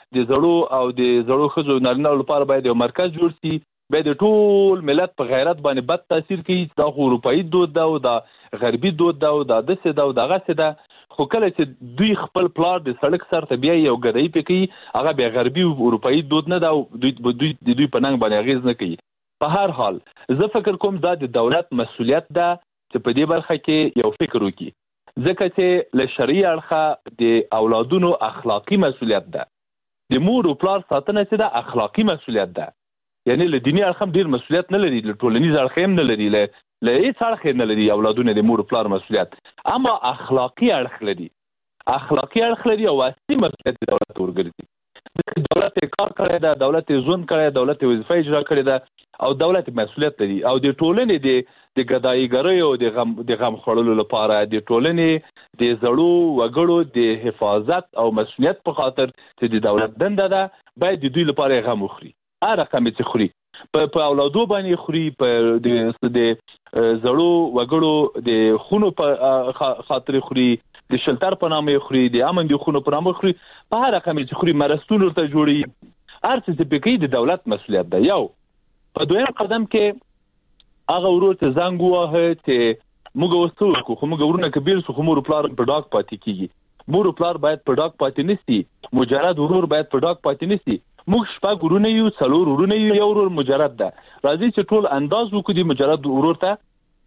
د زړو او د زړو ښځو نارینه لپاره باید یو مرکز جوړ شي، باید ټول ملت په غیرت باندې بد تاثیر کوي. دا خو اروپایي دود ده او دا غربي دود ده او دا داسې ده او دغسې ده، خو کله چې دوی خپل پلار د سړک سر ته بیا یو ګدایي پې کوي، هغه بیا غربي او اروپایي دود نه ده او دوی دوی د دوی په ننګ باندې اغېز نه کوي. په هر حال زه فکر کوم دا د دولت مسؤلیت ده چې په دې برخه کې یو فکر وکړي، ځکه چې له شرعي اړخه د اولادونو اخلاقي مسؤلیت ده. د مور او پلار ساتنه چې ده اخلاقي مسؤلیت ده، یعنی له دیني اړخ هم ډېر مسؤلیت نه لري، له ټولنیز اړخ هم نه لري، له له هېڅ اړخ نه لري اولادونه د مور او پلار مسؤلیت، اما اخلاقي اړخ لري. اخلاقي اړخ لري او اصلي مسؤلیت د دولت ورګرځي. دولت کار کړی ده، دولت ژوند کړی، دولت وظیفه اجرا کړې ده او دولت مسؤلیت لري. او د ټولنې د د ګدایګرۍ او د غم د غم خوړلو لپاره د ټولنې د زړو وګړو د حفاظت او مسؤلیت په خاطر چې د دولت دنده ده، باید د دوی لپاره غم وخوري. هر رقم چې خوري په اولادو باندې خوري، په د زړو وګړو د خونو په خاطر خوري، د شلتر په نامه خوري، د امن د خونو په نامه خوري، په هر رقم چې خوري مرستونو ته جوړي. هر څه چې پکې د دولت مسؤلیت ده. یو په دویم قدم کې هغه ورور ته زنګ ووهه چې موږ اوس څه وکړو، خو موږ ورونه که بیل شو خو مور پلار په ډاګ پاتې کېږي. مور پلار باید په ډاګ پاتې نه سي، مجرد ورور باید په ډاګ پاتې نه سي. موږ شپږ ورونه یو، څلور ورونه یو، یو ورور مجرد ده. راځي چې ټول انداز وکړو د مجرد ورور ته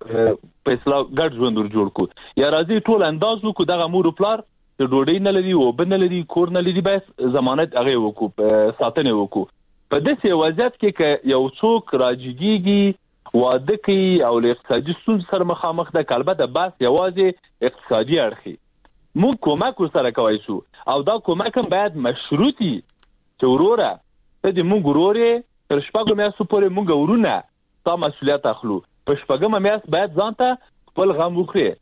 په اصطلاح ګډ ژوند ور جوړ کړو، یا راځي ټول انداز وکړو دغه مور پلار چې ډوډۍ نه لري، اوبه نه لري، کور نه لري، باید ضمانت هغه وکړو، ساتنه وکړو. په داسې وضعیت کې که یو څوک راجګېږي، واده کوي او له اقتصادي ستونزو سره مخامخ ده، که البته بس یوازې اقتصادي اړخي، موږ کومک ورسره کولی شو او دا کومک هم باید مشروطي، چې وروره ته د موږ ورور یې، تر شپږو میاشتو پورې موږ ورونه تا مسؤلیت اخلو، په شپږمه میاشت باید ځان ته خپل غم وخورې،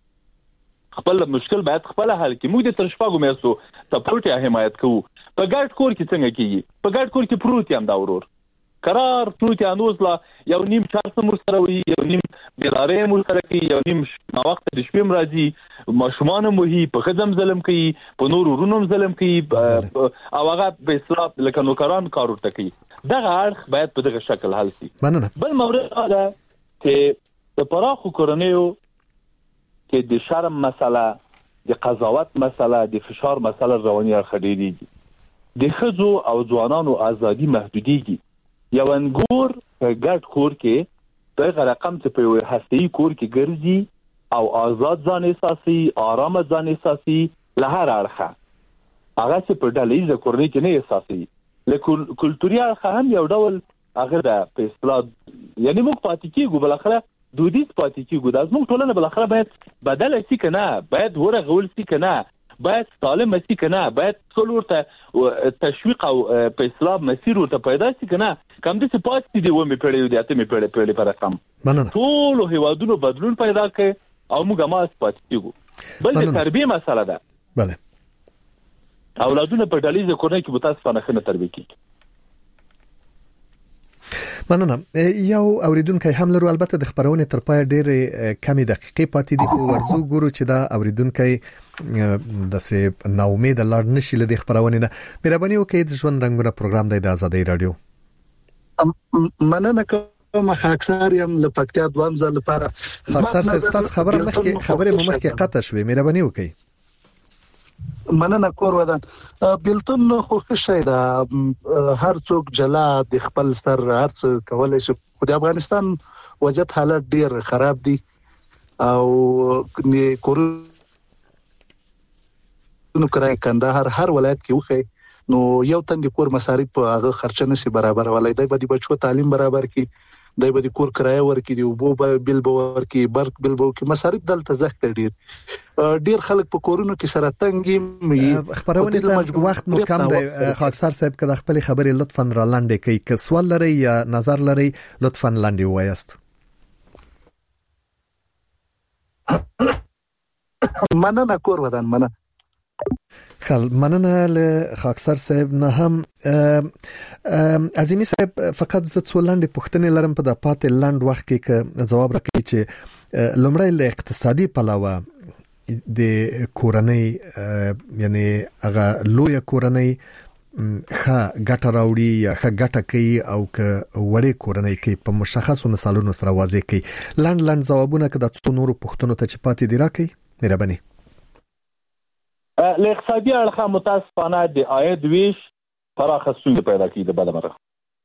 خپل مشکل باید خپل حل کړي. موږ د تر شپږو میاشتو سپورټ یا حمایت کوو. په ګډ کور کې څنګه کېږي؟ په ګډ کور کې پروت یم دا ورور قرار پروت یا نوز لا یو نیم چارس مور سره وي، یو نیم بیلاره مور سره کوي، یو نیم ناوخت د شپې هم راځي، ماشومان هم وهي، په ښځه هم ظلم کوي، په نور ورونو هم ظلم کوي او هغه په اصطلاح لکه نوکران کار ورته کوي. دغه اړخ باید په دغه شکل حل شي. بل مورد دا ده چې د پراخو کورنیو کې د شرم مسله، د قضاوت مسله، د فشار مسله رواني اړخ ډېرېږي. د ښځو او ځوانانو ازادي محدودېږي. یو انګور په ګډ کور کې دغه رقم چې په یو هسته‌ایي کور کې ګرځي او آزاد ځان احساسي، آرامه ځان احساسي، له هر اړخه هغه چې په ډله ییزه کورنۍ کې نه احساسي. له کلتوري اړخه هم یو ډول هغه ده په اصطلاح، یعنې موږ پاتې کېږو، بالاخره دودیز پاتې کېږو. دا زموږ ټولنه بالاخره باید بدله شي که نه، باید ورغول شي که نه، باید سالم شي که نه، باید ټول ورته تشویق او په اصطلاح مسیر ورته پیدا شي که نه. که همداسې پاتې دي اوومې پېړۍ او د اتمې پېړۍ پېړۍ په رقم ټولو هېوادونو بدلون پیدا کړي او موږ هماغسې پاتې کېږو. بل د تربیې مسله ده. بله اولادونه په ډله ییزه کورنۍ کې متاسفانه ښه نه تربیه کېږي. مننه. یو اوریدونکو هم لرو، البته د خبرونې تر پای ډېرې کمی دقیقې پاتې دي، خو ورزو ګورو چې دا اوریدونکو د سه نا امید لاړ نشي له د خبرونې نه. مهرباني وکړئ د ژوند رنگونه پروګرام د آزادۍ رادیو. مننه کوم. خاکسار یم له پکتیا دوام ځل لپاره. خاکسار تاسو خبره مخکې خبره مو مخکې قطع شوې، مهرباني وکړئ. مننه کور ودان. بیلتون خو څه شي دا، هر څوک جلا د خپل سر هر څه کولای شي. خو د افغانستان وضعیت حالت ډیر خراب دي او کور نو کرای کندهار هر ولایت کې وخی نو یو تن د کور مصارف په هغه خرچه نشي برابر ولای دی، به د بچو تعلیم برابر کی، دی به د کور کرایه ورکړي، دی وبو بل به ورکړي، برق بل به ورکړي، مصارف دلته زښت ډیر ډیر خلک په کورونو کې سره تنګي. خبرونه ته وخت مو کم دی. خاکسار صاحب که د خپل خبرې لطفاً را لاندې کړئ، که سوال لرئ یا نظر لرئ لطفاً لاندې ووایاست. مننه کور ودان. مننه. خل مننه له خاکسار صاحب نه هم. عظیمی صاحب فقط زه څو لاندې پوښتنې لرم په د پاتې لاند وخت کې که جواب راکړي چې لومړی له اقتصادي پلوه د کورنۍ یعنی هغه لوی کورنۍ ښه ګټه راوړي یا ښه ګټه کوي او که وړې کورنۍ کوي په مشخصو مثالونو سره واضح کوي. لاند لاند ځوابونه که د څو نورو پوښتنو ته چې پاتې دي راکړي مهرباني. له اقتصادي اړخه متاسفانه د عاید ویش پراخه ستونزې پیدا کوي د بله مرغه.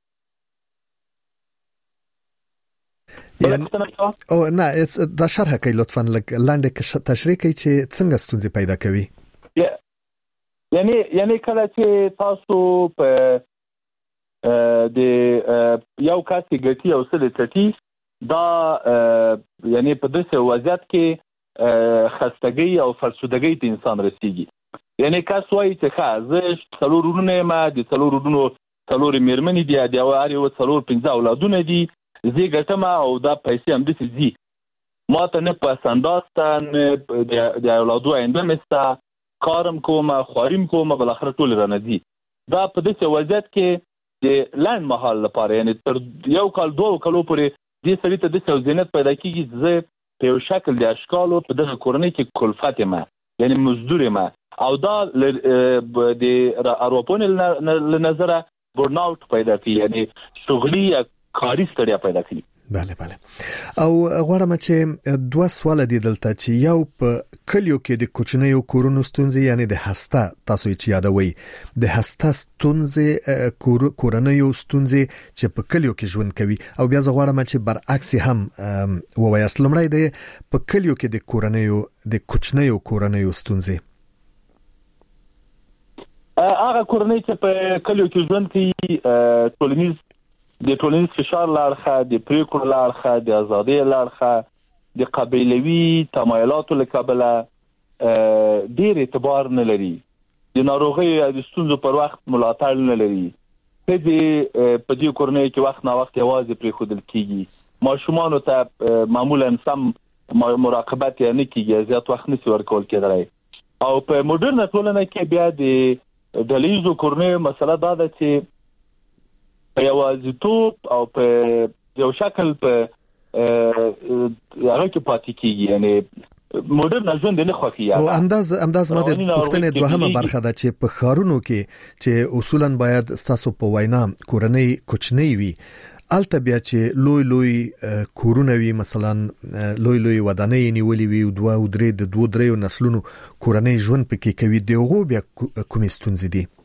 او نه دا شرح کوي لطفا لکه لاندې تشریح کوي چې څنګه ستونزې پیدا کوي. یعنی یعنی کله چې تاسو په د یو کاسي ګټي او سره چټي دا یعنی په داسې وضعیت کې خستګي او فرسودګي ته انسان رسیږي. یعنی کاس وایي چې ښه زه څلور ورونه ما د څلور ورونو څلور میرمنې دي د یو هر یو څلور پنځه اولادونه دي زی ګټم او دا پیسې هم د سي ما ته نه پسنداستن د اولادو آینده مستا کارم کوم خوریم کوم بل اخر ټول رانه دي. دا په دې وضعیت کې د لاند محل لپاره یعنی تر یو کال دوه کالو پورې دې سړي ته د سوزینت پیدا کیږي زه په یو شکل د اشکالو په دغه کورنۍ کې کلفت ما یعنی مزدور ما او دا د اروپون لنظره برن اوټ پیدا کوي یعنی شغلي کاری ستړیا پیدا کوي. بله بله. او غواړم چې دوه سوال دي دلته چې یو په کلیو کې د کوچنیو کورونو ستونزې یعنی د هسته تاسو چې یادوي د هسته ستونزې کور کورنیو ستونزې چې په کلیو کې ژوند کوي او بیا زه غواړم چې برعکس هم ووایاست. لمړی د په کلیو کې د کورنیو د کوچنیو کورنیو ستونزې هغه کورنۍ چې په کلیو کې ژوند کوي ټولنیز د ټولنیز فشار لارخه د پریکړو لارخه د ازادي لارخه د قبیلوي تمایلاتو لکبله ډیر اعتبار نه لري. د ناروغي د ستونزو پر وخت ملاتړ نه لري. په دې په دې کورنۍ کې وخت نا وخت یوازې پرې خودل کیږي. ماشومان ته معمولا سم مراقبت یا نه کیږي زیات وخت نشي ورکول کېدای. او په موډرن ټولنه کې بیا د دلیزو کورنۍ مسله دا ده چې په یوازیتوب او په یو شکل په هغه کې پاتې کیږي یعنی موډرن ژوند نه خوښي. او انداز انداز ما د پښتنې دوهمه برخه ده چې په خارونو کې چې اصولا باید تاسو په وینا کورنۍ کوچنی وي الته بیا چې لوی لوی کورونه وي مثلا لوی لوی ودانۍ نیولې وي او دوه او درې د دوه درې نسلونو کورنۍ ژوند پکې کوي دغه بیا کومې ستونزې دي.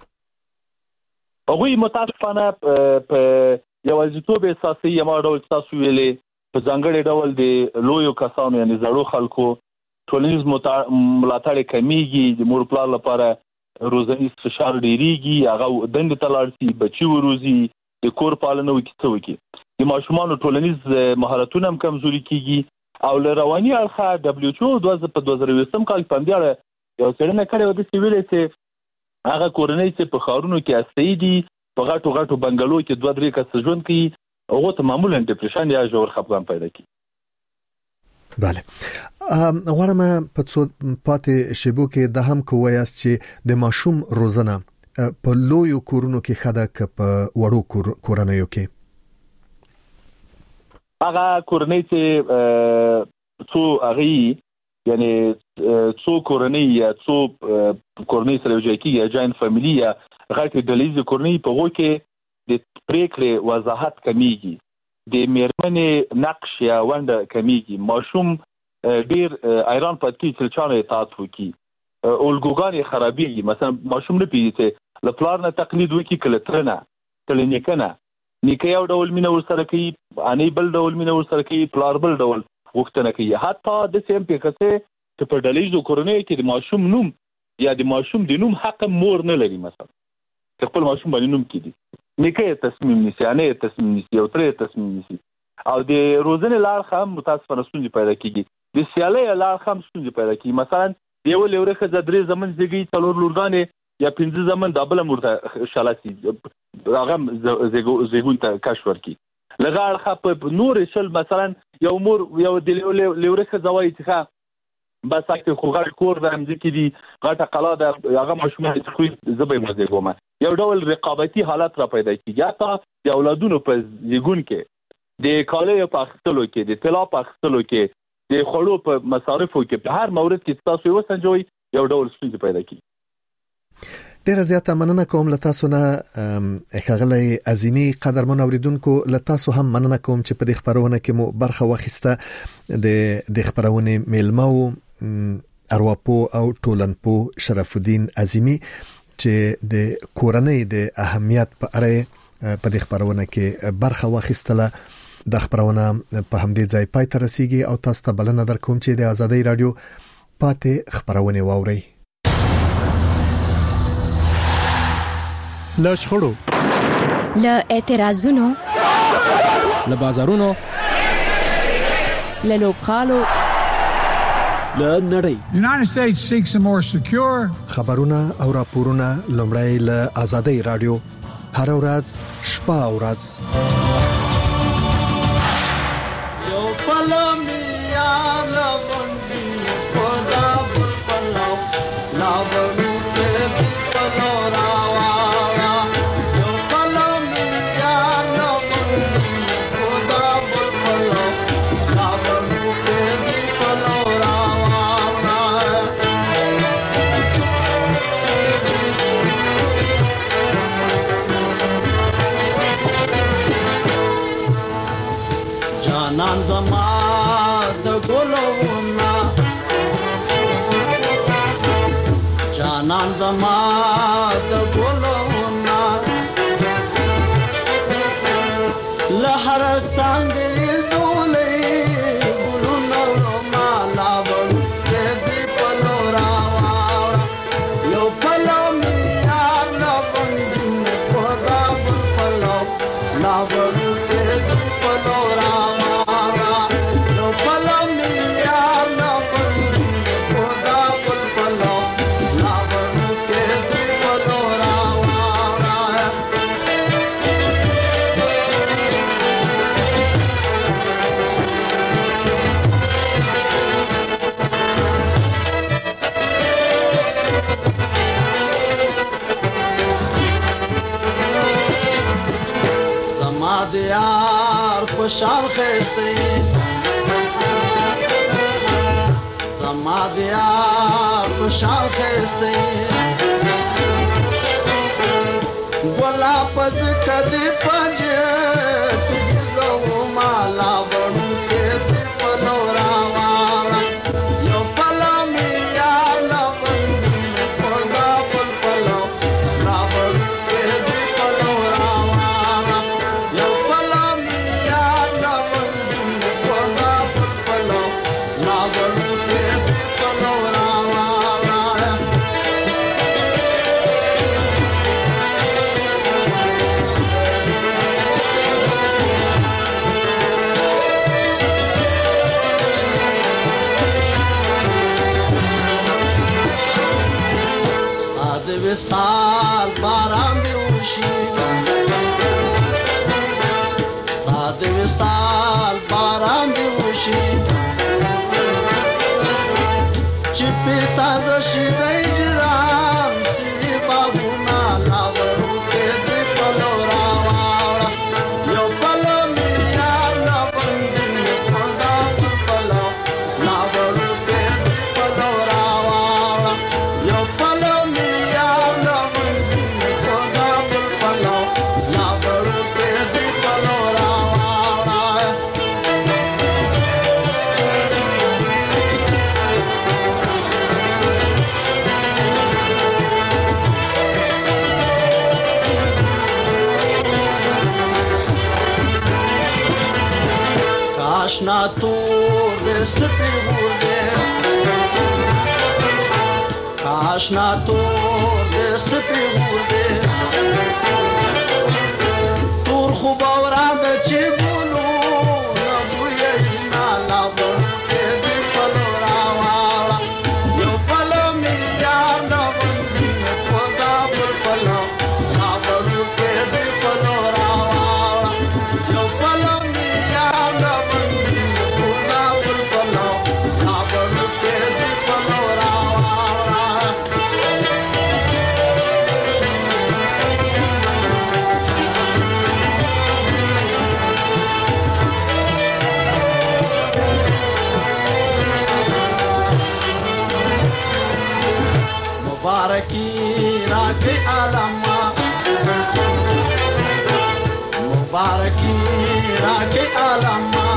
هغوی متاسفانه په یوازیتوب احساسي یما ډول تاسو ویلې په ځانګړي ډول د لویو کسانو یعنی زړو خلکو ټولنیز ملاتړ کمیږي. د مور پلار لپاره روزنیز فشار ډیریږي هغه دند ته لاړ شي بچي وروزي د کور پالنه وکړي څه وکړي. د ماشومان ټولنیز مهارتونه هم کمزوري کیږي او له رواني اړخه دبليو ایچ او په دوه زره اووه کال په اندیاله یو څېړنه کړې و د سیویل چې هغه کورنۍ چې په خارونو کې استي دي په غټو غټو بنگلو کې دوه درې کس ژوند کوي هغه ته معمولا ډیپریشن یا ژور خپګان پیدا کوي. بله. غواړم په څو پاتې شیبو کې د هم کویاست چې د ماشوم روزنه په لویو کورونو کې خده ک په وړو کورنیو کې هغه کورنۍ چې څو هغه یعنی څو کورنۍ یا څو کورنۍ سره یو ځای کې جاین فاميلي یا غټ ډلېز کورنۍ په وو کې د پریکړې وضاحت کمیږي د میرمنې نقش یا ونده کمیږي ماشوم ډیر ایران پاتې چې چانه اطاعت وکي اولګوګان خرابېږي مثلا ماشوم نه پیږي ل پلان تقلید وکي کله ترنه کله نیکنه نیکه یو ډول مینه ور سره کوي اني بل ډول مینه ور سره کوي پلار بل ډول وختنه کوي حتی د سیم په کته چې په ډلېزو کورنۍ کې د ماشوم نوم یا د ماشوم د نوم حق مور نه لري مثلا خپل ماشوم باندې نوم کړي نیکه تصمیم نیسي اني تصمیم نیسي او ترې تصمیم نیسي او د روزنې لار هم متاسفانه ستونزې پیدا کیږي د سیالۍ لار هم ستونزې پیدا کیږي مثلا یو لورخه د درې زمن زیږي څلور لورګانې یا پنځه زمن د بل مرته شالاسي هغه زیګون ته کاش ورکی لغړ خپ نور شل مثلا یو مور یو د لورخه زوای څخه بس اکه خو غړ کور د امځ کې دي غټه قلا د هغه مشمول خو زبې مزه کومه یو ډول رقابتي حالت را پیدا کیږي تا د اولادونو په زیګون کې د کالې په اخستلو کې د طلا په اخستلو کې د خړو په مصارفو کې په هر مورد کې تاسو یو سنجوي یو ډول ستونزې پیدا کیږي. ډیره زیاته مننه کوم له تاسو نه ښاغلی عظیمی قدرمن اوریدونکو، له تاسو هم مننه کوم چې په دې خبرونه کې مو برخه واخیسته. د د خبرونه میلمه او ارواپو او ټولنپو شرف الدین عظیمی چې د کورنۍ د اهمیت په اړه په دې خبرونه کې برخه واخیستله. د خبرونه په همدې ځای پای ته رسیږي او تاسو ته بلنه درکوم چې د آزادۍ رادیو پاتې خبرونه واورئ. له شخړو، له اعتراضونو، له بازارونو، له لوبخالو، له نړۍ. United States seeks a more secure. خبرونه او راپورونه لومړی له آزادۍ رادیو هر ورځ شپه او ورځ. یو پلم یا لوندې خدا بل پلو لا ورو دې پلو راوا یو پلم یا لوندې خدا بل پلو لا ورو دې پلو راوا جانان زما د ګلونا جانان زما د ګلونا لهر څنګه زولې ګلونا ما لا ور دې پلو راوا یو پلو میا لا باندې خدا بل پلو لا ور دې پلو راوا یو پلو میا لا باندې خدا بل پلو لا ور دې پلو راوا یار خوشحال خسته زما یار خوشحال خسته ګلا پز کدی پنجه تو مالا ورو کې پلو راوا یو پلو میا لا باندې خدا بل پلو لا ورو کې پلو راوا یو پلو میا لا باندې خدا بل پلو لا ورو کې پلو راوا وصال باران دی وشي ساد وصال باران دی وشي چې پتا د شي د اجرام سی باغونه لا ورو کې دی پلو راوا یو پلو میا لا باندې خدا پلو لا ورو کې دی پلو راوا یو پلو آشنا تور دې سپي ورده آشنا تور دې سپي ورده تور خو باورا د چې بولو نو وې نه لا ورته دې پلو راوا یو پلو میا نو باندې خدا پر پلو لا ورته دې پلو راوا یو پلو میا نو मुबारकी राखे علما مبارکی راکې علما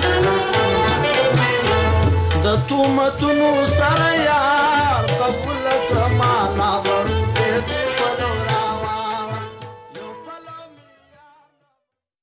د تومتونو سره یار قبول کما لا ورته